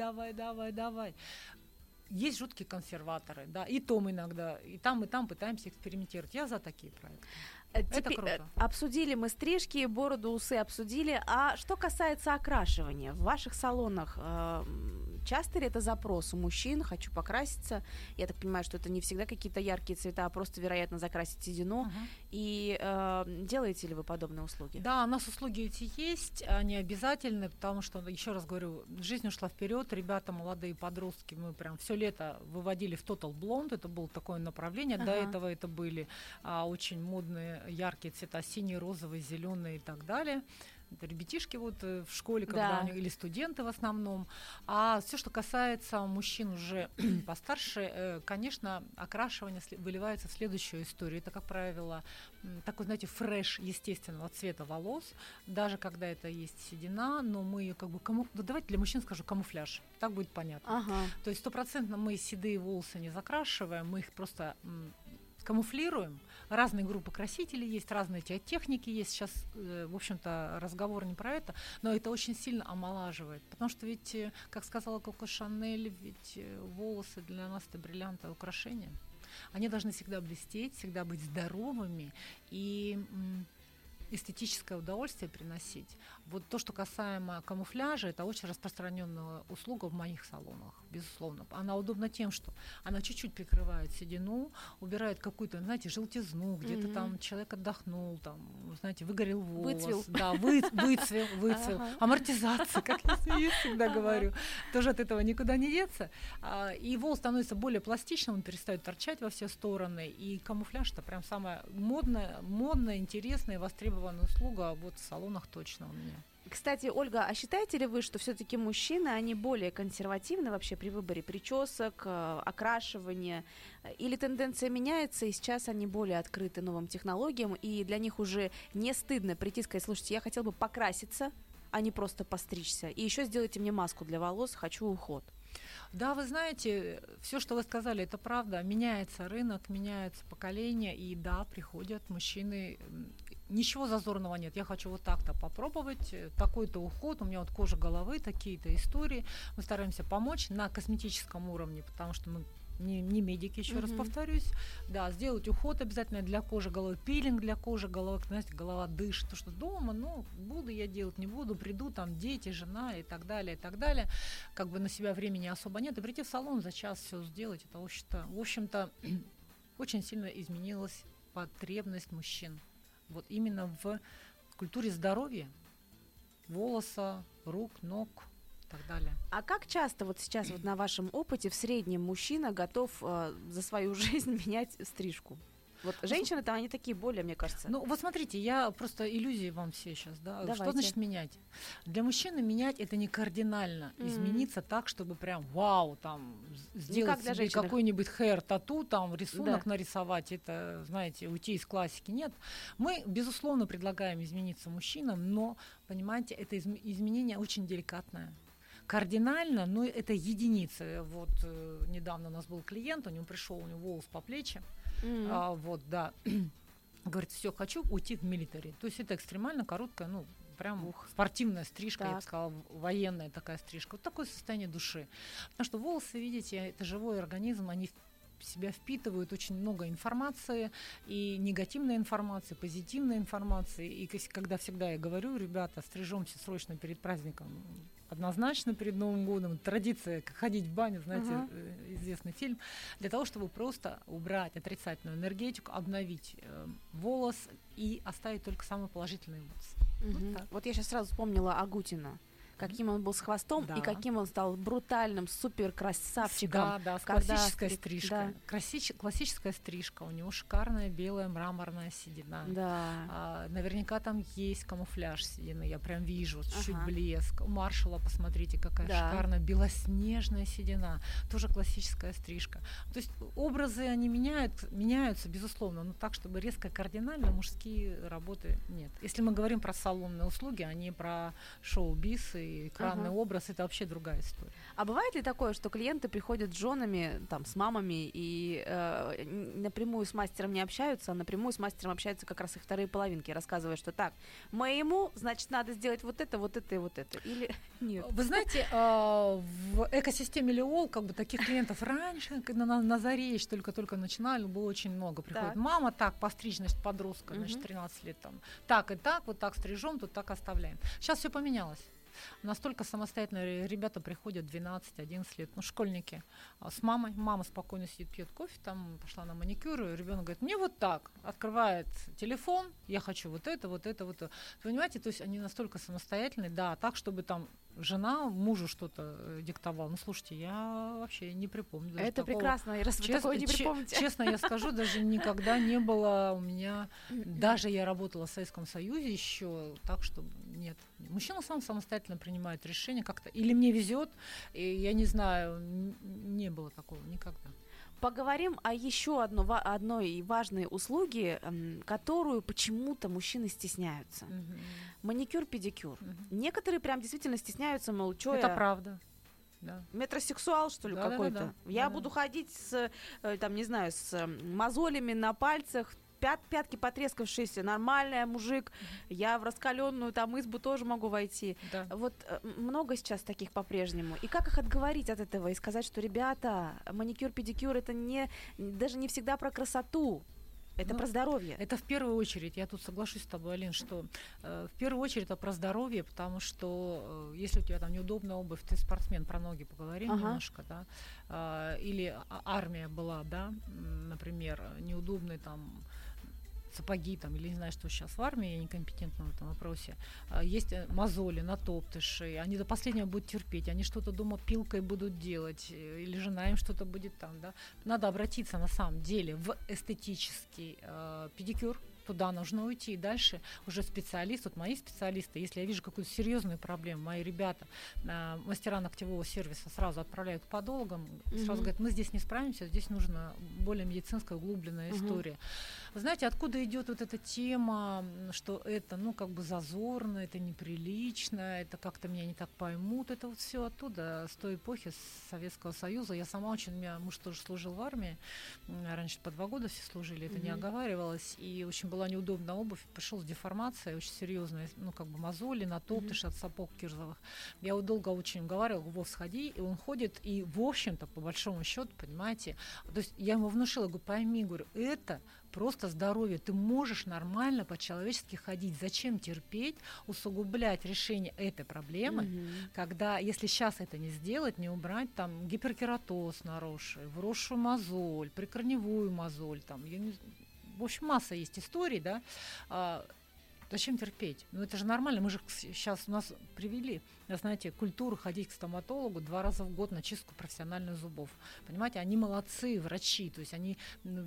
Давай. Есть жуткие консерваторы, да, и то мы иногда, и там пытаемся экспериментировать. Я за такие проекты. Это круто. Обсудили мы стрижки, бороду, усы обсудили. А что касается окрашивания, в ваших салонах Часто ли это запрос у мужчин? Хочу покраситься. Я так понимаю, что это не всегда какие-то яркие цвета, а просто, вероятно, закрасить седину. И делаете ли вы подобные услуги? Да, у нас услуги эти есть, они обязательны, потому что, еще раз говорю, жизнь ушла вперед, ребята молодые, подростки, мы прям все лето выводили в Total Blonde, это было такое направление, до этого это были очень модные, яркие цвета, синий, розовый, зеленый и так далее. Это ребятишки вот в школе, когда они, или студенты в основном. А все, что касается мужчин уже постарше, конечно, окрашивание выливается в следующую историю. Это, как правило, такой, знаете, фреш естественного цвета волос, даже когда это есть седина, но мы ее как бы давайте для мужчин скажу камуфляж, так будет понятно. То есть 100% мы седые волосы не закрашиваем, мы их просто камуфлируем. Разные группы красителей есть, разные техники есть. Сейчас, в общем-то, разговор не про это, но это очень сильно омолаживает. Потому что ведь, как сказала Коко Шанель, ведь волосы для нас это бриллиантовое украшение. Они должны всегда блестеть, всегда быть здоровыми и эстетическое удовольствие приносить. Вот то, что касаемо камуфляжа, это очень распространенная услуга в моих салонах, безусловно. Она удобна тем, что она чуть-чуть прикрывает седину, убирает какую-то, знаете, желтизну, где-то там человек отдохнул, там, знаете, выгорел волос. Выцвел. Да, выцвел. Амортизация, как я всегда говорю. Тоже от этого никуда не деться. И волос становится более пластичным, он перестает торчать во все стороны. И камуфляж — это прям самая модная, интересная, востребованная услуга, вот в салонах точно у меня. Кстати, Ольга, а считаете ли вы, что все-таки мужчины, они более консервативны вообще при выборе причесок, окрашивания? Или тенденция меняется, и сейчас они более открыты новым технологиям, и для них уже не стыдно прийти и сказать: слушайте, я хотел бы покраситься, а не просто постричься, и еще сделайте мне маску для волос, хочу уход? Да, вы знаете, все, что вы сказали, это правда. Меняется рынок, меняется поколение, и да, приходят мужчины. Ничего зазорного нет. Я хочу вот так-то попробовать, такой-то уход, у меня вот кожа головы, такие-то истории. Мы стараемся помочь на косметическом уровне, потому что мы не медики, еще раз повторюсь. Да, сделать уход обязательно для кожи головы, пилинг для кожи головы, знаете, голова дышит, то, что дома, буду я делать, не буду, приду, там дети, жена и так далее, как бы на себя времени особо нет, и прийти в салон за час все сделать, это, в общем-то, очень сильно изменилась потребность мужчин. Вот именно в культуре здоровья, волоса, рук, ног и так далее. А как часто вот сейчас вот на вашем опыте в среднем мужчина готов за свою жизнь менять стрижку? Вот женщины-то, они такие более, мне кажется. Ну, вот смотрите, я просто иллюзии вам все сейчас, да. Давайте. Что значит менять? Для мужчины менять — это не кардинально измениться так, чтобы прям вау, там, сделать себе какой-нибудь hair-тату, там, рисунок нарисовать, это, знаете, уйти из классики. Нет. Мы, безусловно, предлагаем измениться мужчинам, но, понимаете, это изменение очень деликатное. Кардинально, но это единицы. Вот недавно у нас был клиент, у него пришел, у него волос по плечи, говорит, все, хочу уйти в милитари. То есть это экстремально короткая, прям спортивная стрижка, я бы сказала, военная такая стрижка. Вот такое состояние души. Потому что волосы, видите, это живой организм, они в себя впитывают очень много информации, и негативной информации, позитивной информации. И когда всегда я говорю: ребята, стрижемся срочно перед праздником, однозначно перед Новым годом, традиция ходить в баню, знаете, известный фильм, для того, чтобы просто убрать отрицательную энергетику, обновить волос и оставить только самые положительные эмоции. Вот я сейчас сразу вспомнила Агутина. Каким он был с хвостом и каким он стал брутальным, супер красавчиком. Да, с классической стрижкой. Классическая стрижка, у него шикарная белая мраморная седина. Да. Наверняка там есть камуфляж седины, я прям вижу, чуть-чуть блеск. У Маршала, посмотрите, какая шикарная белоснежная седина, тоже классическая стрижка. То есть образы, они меняются, безусловно, но так, чтобы резко, кардинально мужские работы нет. Если мы говорим про салонные услуги, а не про шоу-биз и экранный образ, это вообще другая история. А бывает ли такое, что клиенты приходят с женами, там, с мамами и напрямую с мастером не общаются, а напрямую с мастером общаются как раз их вторые половинки, рассказывая, что так, моему, значит, надо сделать вот это и вот это, или нет? Вы знаете, в экосистеме Леол как бы таких клиентов раньше, когда на заре еще только начинали, было очень много. Приходит мама, так, постричь, значит, подростка, значит, 13 лет, там, так и так, вот так стрижем, тут так оставляем. Сейчас все поменялось. Настолько самостоятельно ребята приходят 12-11 лет, школьники, с мамой. Мама спокойно сидит, пьет кофе, там пошла на маникюр, и ребенок говорит, мне вот так. Открывает телефон, я хочу вот это. Понимаете, то есть они настолько самостоятельные, да, так, чтобы там жена мужу что-то диктовала. Слушайте, я вообще не припомню. Это такого. Прекрасно, раз вы такое не припомните. Честно я скажу, даже никогда не было у меня, даже я работала в Советском Союзе еще, так что нет. Мужчина сам самостоятельно принимает решение как-то, или мне везет, и я не знаю, не было такого никогда. Поговорим о еще одной важной услуге, которую почему-то мужчины стесняются. Маникюр-педикюр. Некоторые прям действительно стесняются, мол, что это правда. Да. Метросексуал, что ли, какой-то? Я буду ходить с мозолями на пальцах, пятки потрескавшиеся, нормальный мужик, я в раскаленную там избу тоже могу войти. Да. Вот много сейчас таких по-прежнему. И как их отговорить от этого и сказать, что, ребята, маникюр-педикюр это даже не всегда про красоту. Это про здоровье. Это в первую очередь, я тут соглашусь с тобой, Алин, что в первую очередь это про здоровье, потому что если у тебя там неудобная обувь, ты спортсмен, про ноги поговорим немножко, да, или армия была, да, например, неудобные там сапоги там, или не знаю, что сейчас в армии, я некомпетентна в этом вопросе. Есть мозоли, натоптыши, они до последнего будут терпеть, они что-то дома пилкой будут делать, или жена им что-то будет там, да. Надо обратиться на самом деле в эстетический педикюр, туда нужно уйти, и дальше уже специалист, вот мои специалисты, если я вижу какую-то серьезную проблему, мои ребята, мастера ногтевого сервиса сразу отправляют к подологам, сразу говорят, мы здесь не справимся, здесь нужна более медицинская углубленная история. Вы знаете, откуда идет вот эта тема, что это, зазорно, это неприлично, это как-то меня не так поймут, это вот все оттуда, с той эпохи, с Советского Союза. Я сама у меня муж тоже служил в армии, раньше по 2 года все служили, это не оговаривалось, и очень была неудобная обувь, пришел с деформацией очень серьезной, мозоли, натоптыши от сапог кирзовых. Я его долго очень уговаривала, сходи, и он ходит, и в общем-то, по большому счету, понимаете, то есть я ему внушила, говорю, это просто здоровье, ты можешь нормально по-человечески ходить, зачем терпеть, усугублять решение этой проблемы, когда, если сейчас это не сделать, не убрать, там, гиперкератоз наросший, вросшую мозоль, прикорневую мозоль, там, в общем, масса есть историй, да, зачем терпеть? Это же нормально, мы же сейчас у нас привели, знаете, культуру ходить к стоматологу 2 раза в год на чистку профессиональных зубов. Понимаете, они молодцы, врачи, то есть они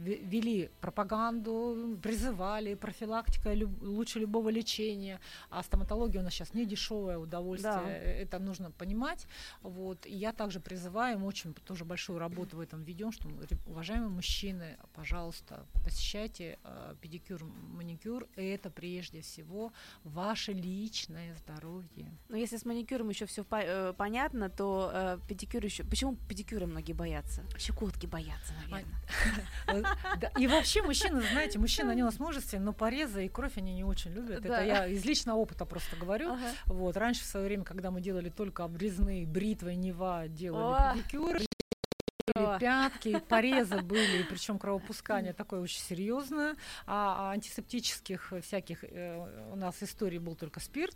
вели пропаганду, призывали, профилактика лучше любого лечения, а стоматология у нас сейчас не дешевое удовольствие, это нужно понимать. Вот. И я также призываю, мы очень тоже большую работу в этом ведем, что, уважаемые мужчины, пожалуйста, посещайте педикюр, маникюр, это прежде всего ваше личное здоровье. Но если с маникюром еще все понятно, то педикюр еще... Почему педикюра многие боятся? Щекотки боятся, наверное. И вообще мужчины, знаете, они у нас мужественные, но порезы и кровь они не очень любят. Это я из личного опыта просто говорю. Вот. Раньше в свое время, когда мы делали только обрезные, бритвой, Нева, делали педикюры, пятки, порезы были, причем кровопускание такое очень серьезное, а антисептических всяких у нас историй был только спирт.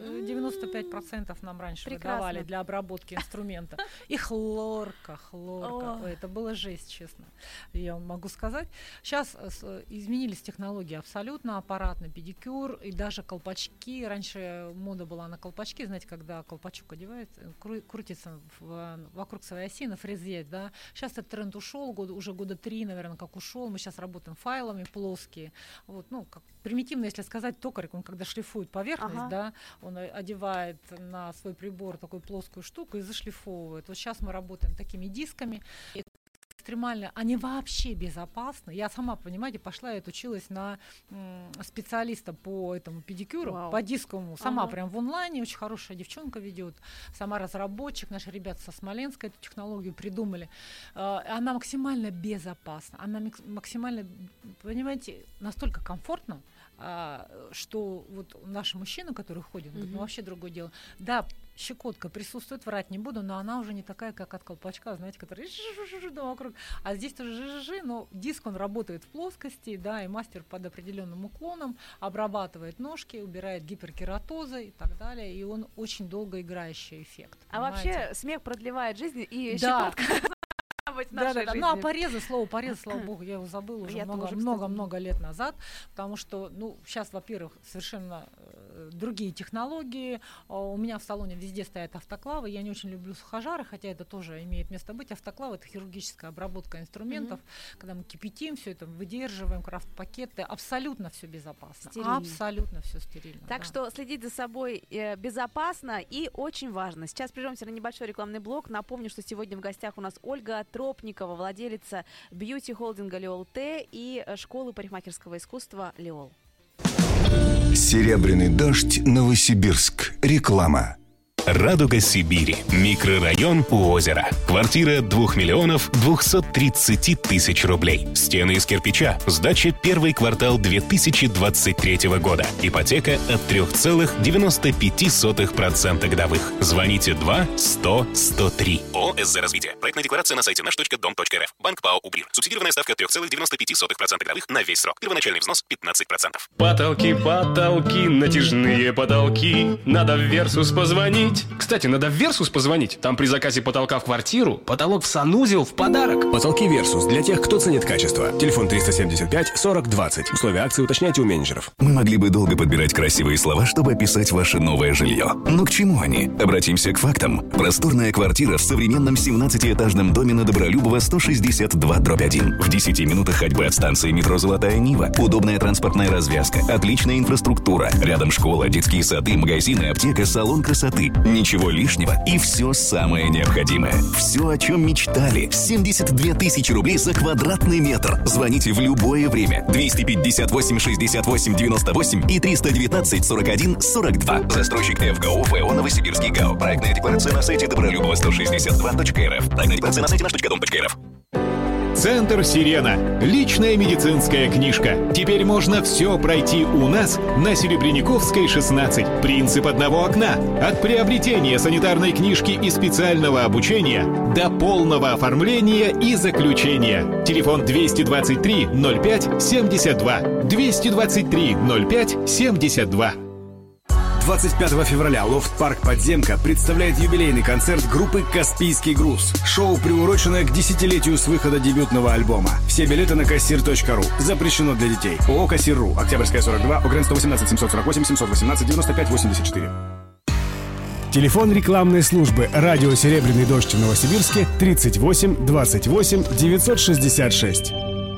95% нам раньше выдавали для обработки инструмента. И хлорка. Это была жесть, честно. Я вам могу сказать. Сейчас изменились технологии абсолютно. Аппаратный педикюр и даже колпачки. Раньше мода была на колпачки. Знаете, когда колпачок одевается, крутится вокруг своей оси на фрезе. Да? Сейчас этот тренд ушел. Уже года 3, наверное, как ушел. Мы сейчас работаем файлами плоские. Вот, как примитивно, если сказать, токарь, он когда шлифует поверхность, да, он одевает на свой прибор такую плоскую штуку и зашлифовывает. Вот сейчас мы работаем такими дисками. Экстремально, они вообще безопасны. Я сама, понимаете, пошла и отучилась на специалиста по этому педикюру, по дисковому. Сама прям в онлайне, очень хорошая девчонка ведет, сама разработчик, наши ребята со Смоленска эту технологию придумали. Она максимально безопасна, она максимально, понимаете, настолько комфортна, что вот наши мужчины, которые ходят, говорят, вообще другое дело. Да, щекотка присутствует, врать не буду, но она уже не такая, как от колпачка, знаете, который вокруг. А здесь тоже жи-жи-жи, но диск, он работает в плоскости, да, и мастер под определенным уклоном обрабатывает ножки, убирает гиперкератозы и так далее, и он очень долгоиграющий эффект. А вообще смех продлевает жизнь, и да. щекотка... Да. Ну, а порезы, слово порез, слава богу, я его забыла уже много лет назад, потому что, ну, сейчас, во-первых, совершенно другие технологии. У меня в салоне везде стоят автоклавы. Я не очень люблю сухожары, хотя это тоже имеет место быть. Автоклав — это хирургическая обработка инструментов, когда мы кипятим все это, выдерживаем крафт-пакеты. Абсолютно все безопасно. Стерильно. Абсолютно все стерильно. Так что следить за собой безопасно и очень важно. Сейчас прервемся на небольшой рекламный блок. Напомню, что сегодня в гостях у нас Ольга Тропникова, владелица бьюти-холдинга Лиол Т и школы парикмахерского искусства Лиол. Серебряный дождь, Новосибирск. Реклама. Радуга Сибири. Микрорайон у озера. Квартира 2 миллионов 230 тысяч рублей. Стены из кирпича. Сдача первый квартал 2023 года. Ипотека от 3,95% годовых. Звоните 2-100-103. ООО «СЗ Развитие». Проектная декларация на сайте наш.дом.рф. Банк ПАО «Уприр». Субсидированная ставка от 3,95% годовых на весь срок. Первоначальный взнос 15%. Потолки, натяжные потолки. Надо в Версус позвонить. Кстати, надо в Версус позвонить. Там при заказе потолка в квартиру потолок в санузел в подарок. Потолки Версус для тех, кто ценит качество. Телефон 375 40 20. Условия акции уточняйте у менеджеров. Мы могли бы долго подбирать красивые слова, чтобы описать ваше новое жилье. Но к чему они? Обратимся к фактам. Просторная квартира в современном 17-этажном доме на Добролюбова 162/1. В 10 минутах ходьбы от станции метро «Золотая Нива». Удобная транспортная развязка, отличная инфраструктура. Рядом школа, детские сады, магазины, аптека, салон красоты. Ничего лишнего и все самое необходимое. Все, о чем мечтали. 72 тысячи рублей за квадратный метр. Звоните в любое время. 258 68 98 и 319 41 42. Застройщик ФГО ФО Новосибирский ГАО. Проектная декларация на сайте добролюбова162.рф. Проектная декларация на сайте наш.дом.рф. Центр «Сирена». Личная медицинская книжка. Теперь можно все пройти у нас на Серебряниковской, 16. Принцип одного окна. От приобретения санитарной книжки и специального обучения до полного оформления и заключения. Телефон 223 05 72. 223 05 72. 25 февраля «Лофт-парк Подземка» представляет юбилейный концерт группы «Каспийский груз». Шоу приурочено к 10-летию с выхода дебютного альбома. Все билеты на kassir.ru. Запрещено для детей. ООО «Кассир.ру». Октябрьская, 42, ОГРН 118 748 718 95 84. Телефон рекламной службы «Радио Серебряный дождь» в Новосибирске 38 28 966.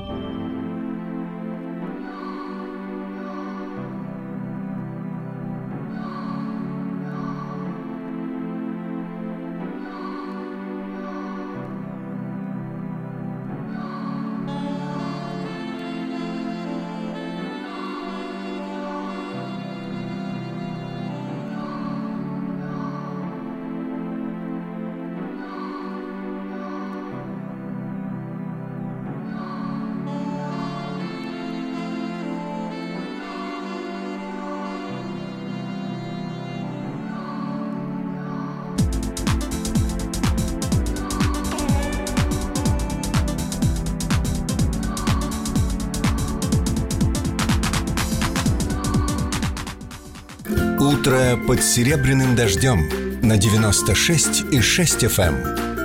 Утро под серебряным дождем на 96,6 FM.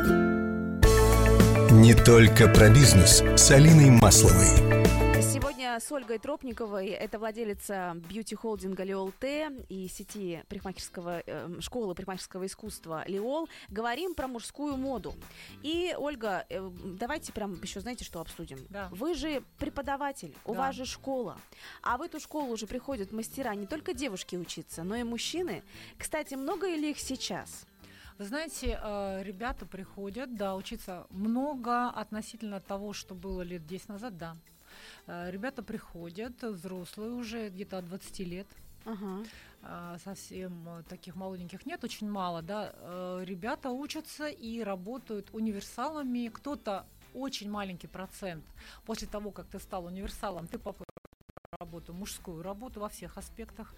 Не только про бизнес с Алиной Масловой. Сегодня с Ольгой Тропниковой, это владелица бьюти-холдинга Лиол Т и сети школы парикмахерского искусства Лиол, говорим про мужскую моду. И, Ольга, давайте прям еще, знаете, что обсудим? Да. Вы же преподаватель, у вас же школа, а в эту школу уже приходят мастера, не только девушки учиться, но и мужчины. Кстати, много ли их сейчас? Вы знаете, ребята приходят, учиться много относительно того, что было лет 10 назад, Ребята приходят, взрослые уже, где-то от 20 лет. Совсем таких молоденьких нет, очень мало, Ребята учатся и работают универсалами. Кто-то, очень маленький процент, после того, как ты стал универсалом, ты работу, мужскую работу во всех аспектах.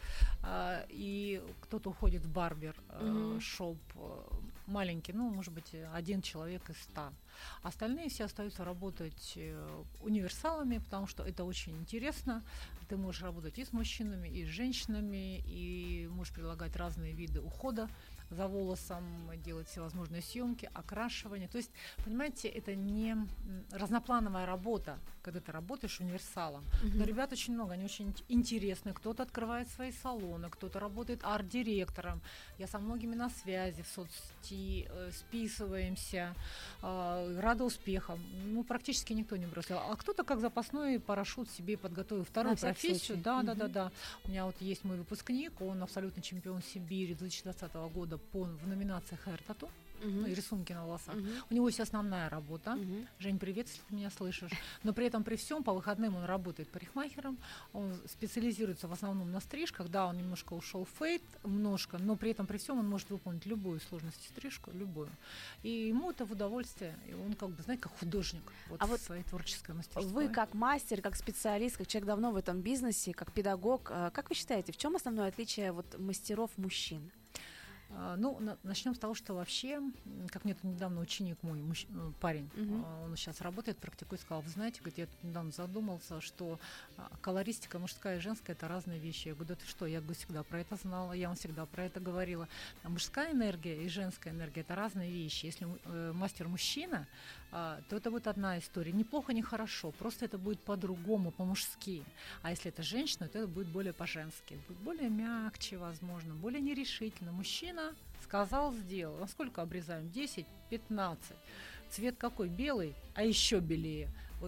И кто-то уходит в барбер-шоп маленький, может быть, 1 человек из 100. Остальные все остаются работать универсалами, потому что это очень интересно. Ты можешь работать и с мужчинами, и с женщинами, и можешь предлагать разные виды ухода за волосом, делать всевозможные съемки, окрашивание. То есть, понимаете, это не разноплановая работа, когда ты работаешь универсалом. Но ребят очень много, они очень интересны. Кто-то открывает свои салоны, кто-то работает арт-директором. Я со многими на связи в соцсети, списываемся, рада успехам. Практически никто не бросил. А кто-то как запасной парашют себе подготовил вторую профессию. Да. У меня вот есть мой выпускник, он абсолютный чемпион Сибири 2020 года в номинациях Hair Tattoo. И рисунки на волосах. У него есть основная работа. Жень, привет, если ты меня слышишь. Но при этом, при всем, по выходным он работает парикмахером. Он специализируется в основном на стрижках. Да, он немножко ушел в фейд, но при этом, при всем, он может выполнить любую сложность стрижку, любую. И ему это в удовольствие. И он знаете, как художник в своей творческой мастерской. Вы как мастер, как специалист, как человек давно в этом бизнесе, как педагог, как вы считаете, в чем основное отличие мастеров мужчин? Начнем с того, что вообще, как мне тут недавно ученик мой, парень, он сейчас работает, практикует, сказал, вы знаете, я тут недавно задумался, что колористика мужская и женская — это разные вещи. Я говорю, да ты что, я всегда про это знала, я вам всегда про это говорила. А мужская энергия и женская энергия — это разные вещи. Если мастер мужчина, то это будет одна история. Ни плохо, ни хорошо, просто это будет по-другому, по-мужски. А если это женщина, то это будет более по-женски, будет более мягче, возможно, более нерешительно. Мужчина сказал, сделал. А сколько обрезаем? 10, 15. Цвет какой? Белый, а еще белее.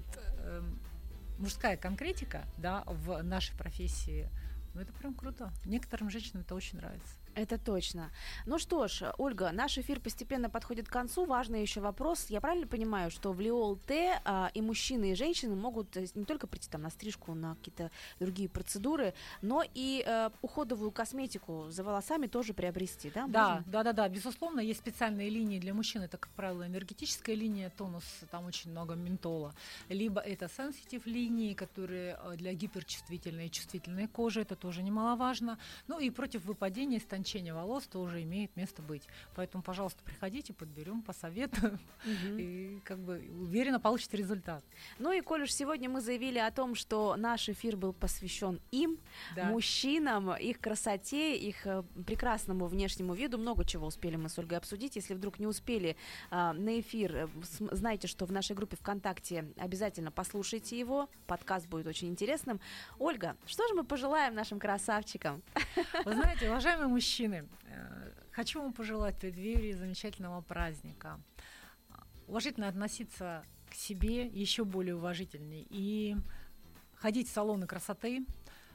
Мужская конкретика, в нашей профессии, это прям круто. Некоторым женщинам это очень нравится. Это точно. Ну что ж, Ольга, наш эфир постепенно подходит к концу. Важный еще вопрос. Я правильно понимаю, что в Лиол Т и мужчины, и женщины могут не только прийти на стрижку, на какие-то другие процедуры, но и уходовую косметику за волосами тоже приобрести, да? Да. Безусловно, есть специальные линии для мужчин. Это, как правило, энергетическая линия, тонус, там очень много ментола. Либо это сенситив линии, которые для гиперчувствительной и чувствительной кожи. Это тоже немаловажно. И против выпадения, истончения волос тоже имеет место быть. Поэтому, пожалуйста, приходите, подберем, посоветуем. И уверенно получите результат. И коль уж сегодня мы заявили о том, что наш эфир был посвящен им, мужчинам, их красоте, их прекрасному внешнему виду, много чего успели мы с Ольгой обсудить. Если вдруг не успели на эфир, знайте, что в нашей группе ВКонтакте обязательно послушайте его. Подкаст будет очень интересным. Ольга, что же мы пожелаем нашим красавчикам? Вы знаете, уважаемые мужчины, хочу вам пожелать в преддверии замечательного праздника уважительно относиться к себе, еще более уважительней, и ходить в салоны красоты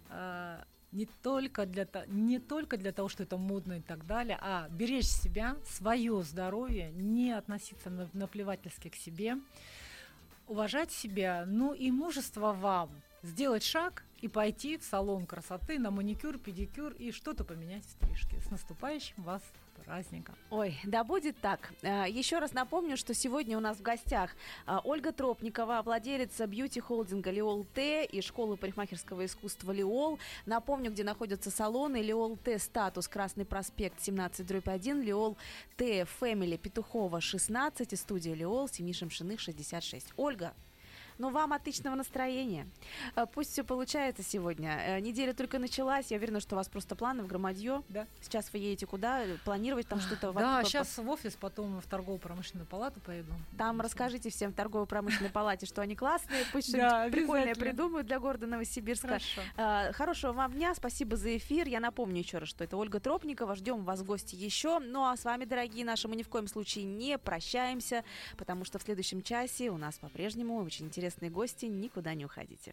не только для того, что это модно и так далее, а беречь себя, свое здоровье, не относиться наплевательски к себе, уважать себя, и мужество вам сделать шаг и пойти в салон красоты на маникюр, педикюр и что-то поменять в стрижке. С наступающим вас праздником. Ой, да будет так. Еще раз напомню, что сегодня у нас в гостях Ольга Тропникова, владелица бьюти-холдинга Лиол Т и школы парикмахерского искусства Лиол. Напомню, где находятся салоны: Лиол Т Статус, Красный проспект 17/1, Лиол Т Фэмили, Петухова 16 и студия Лиол, Семи Шамшиных 66. Ольга, вам отличного настроения. Пусть все получается сегодня. Неделя только началась. Я уверена, что у вас просто планы в громадье. Да. Сейчас вы едете куда? Планировать там что-то? Да, сейчас в офис, потом в торгово-промышленную палату поеду. Там расскажите всем в торгово-промышленной палате, что они классные. Пусть что-нибудь прикольное придумают для города Новосибирска. Хорошего вам дня. Спасибо за эфир. Я напомню еще раз, что это Ольга Тропникова. Ждем вас в гости еще. А с вами, дорогие наши, мы ни в коем случае не прощаемся, потому что в следующем часе у нас по-прежнему очень интересные гости, никуда не уходите.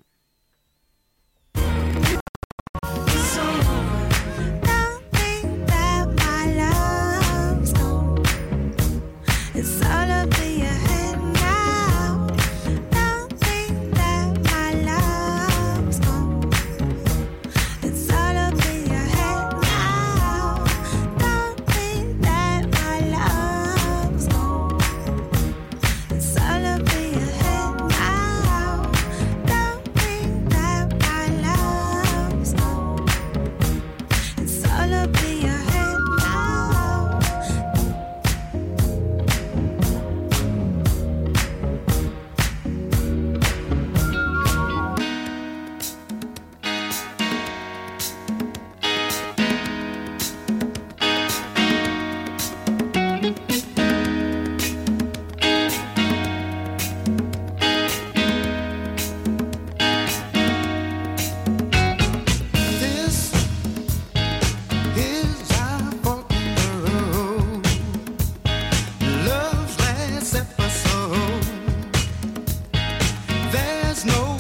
there's no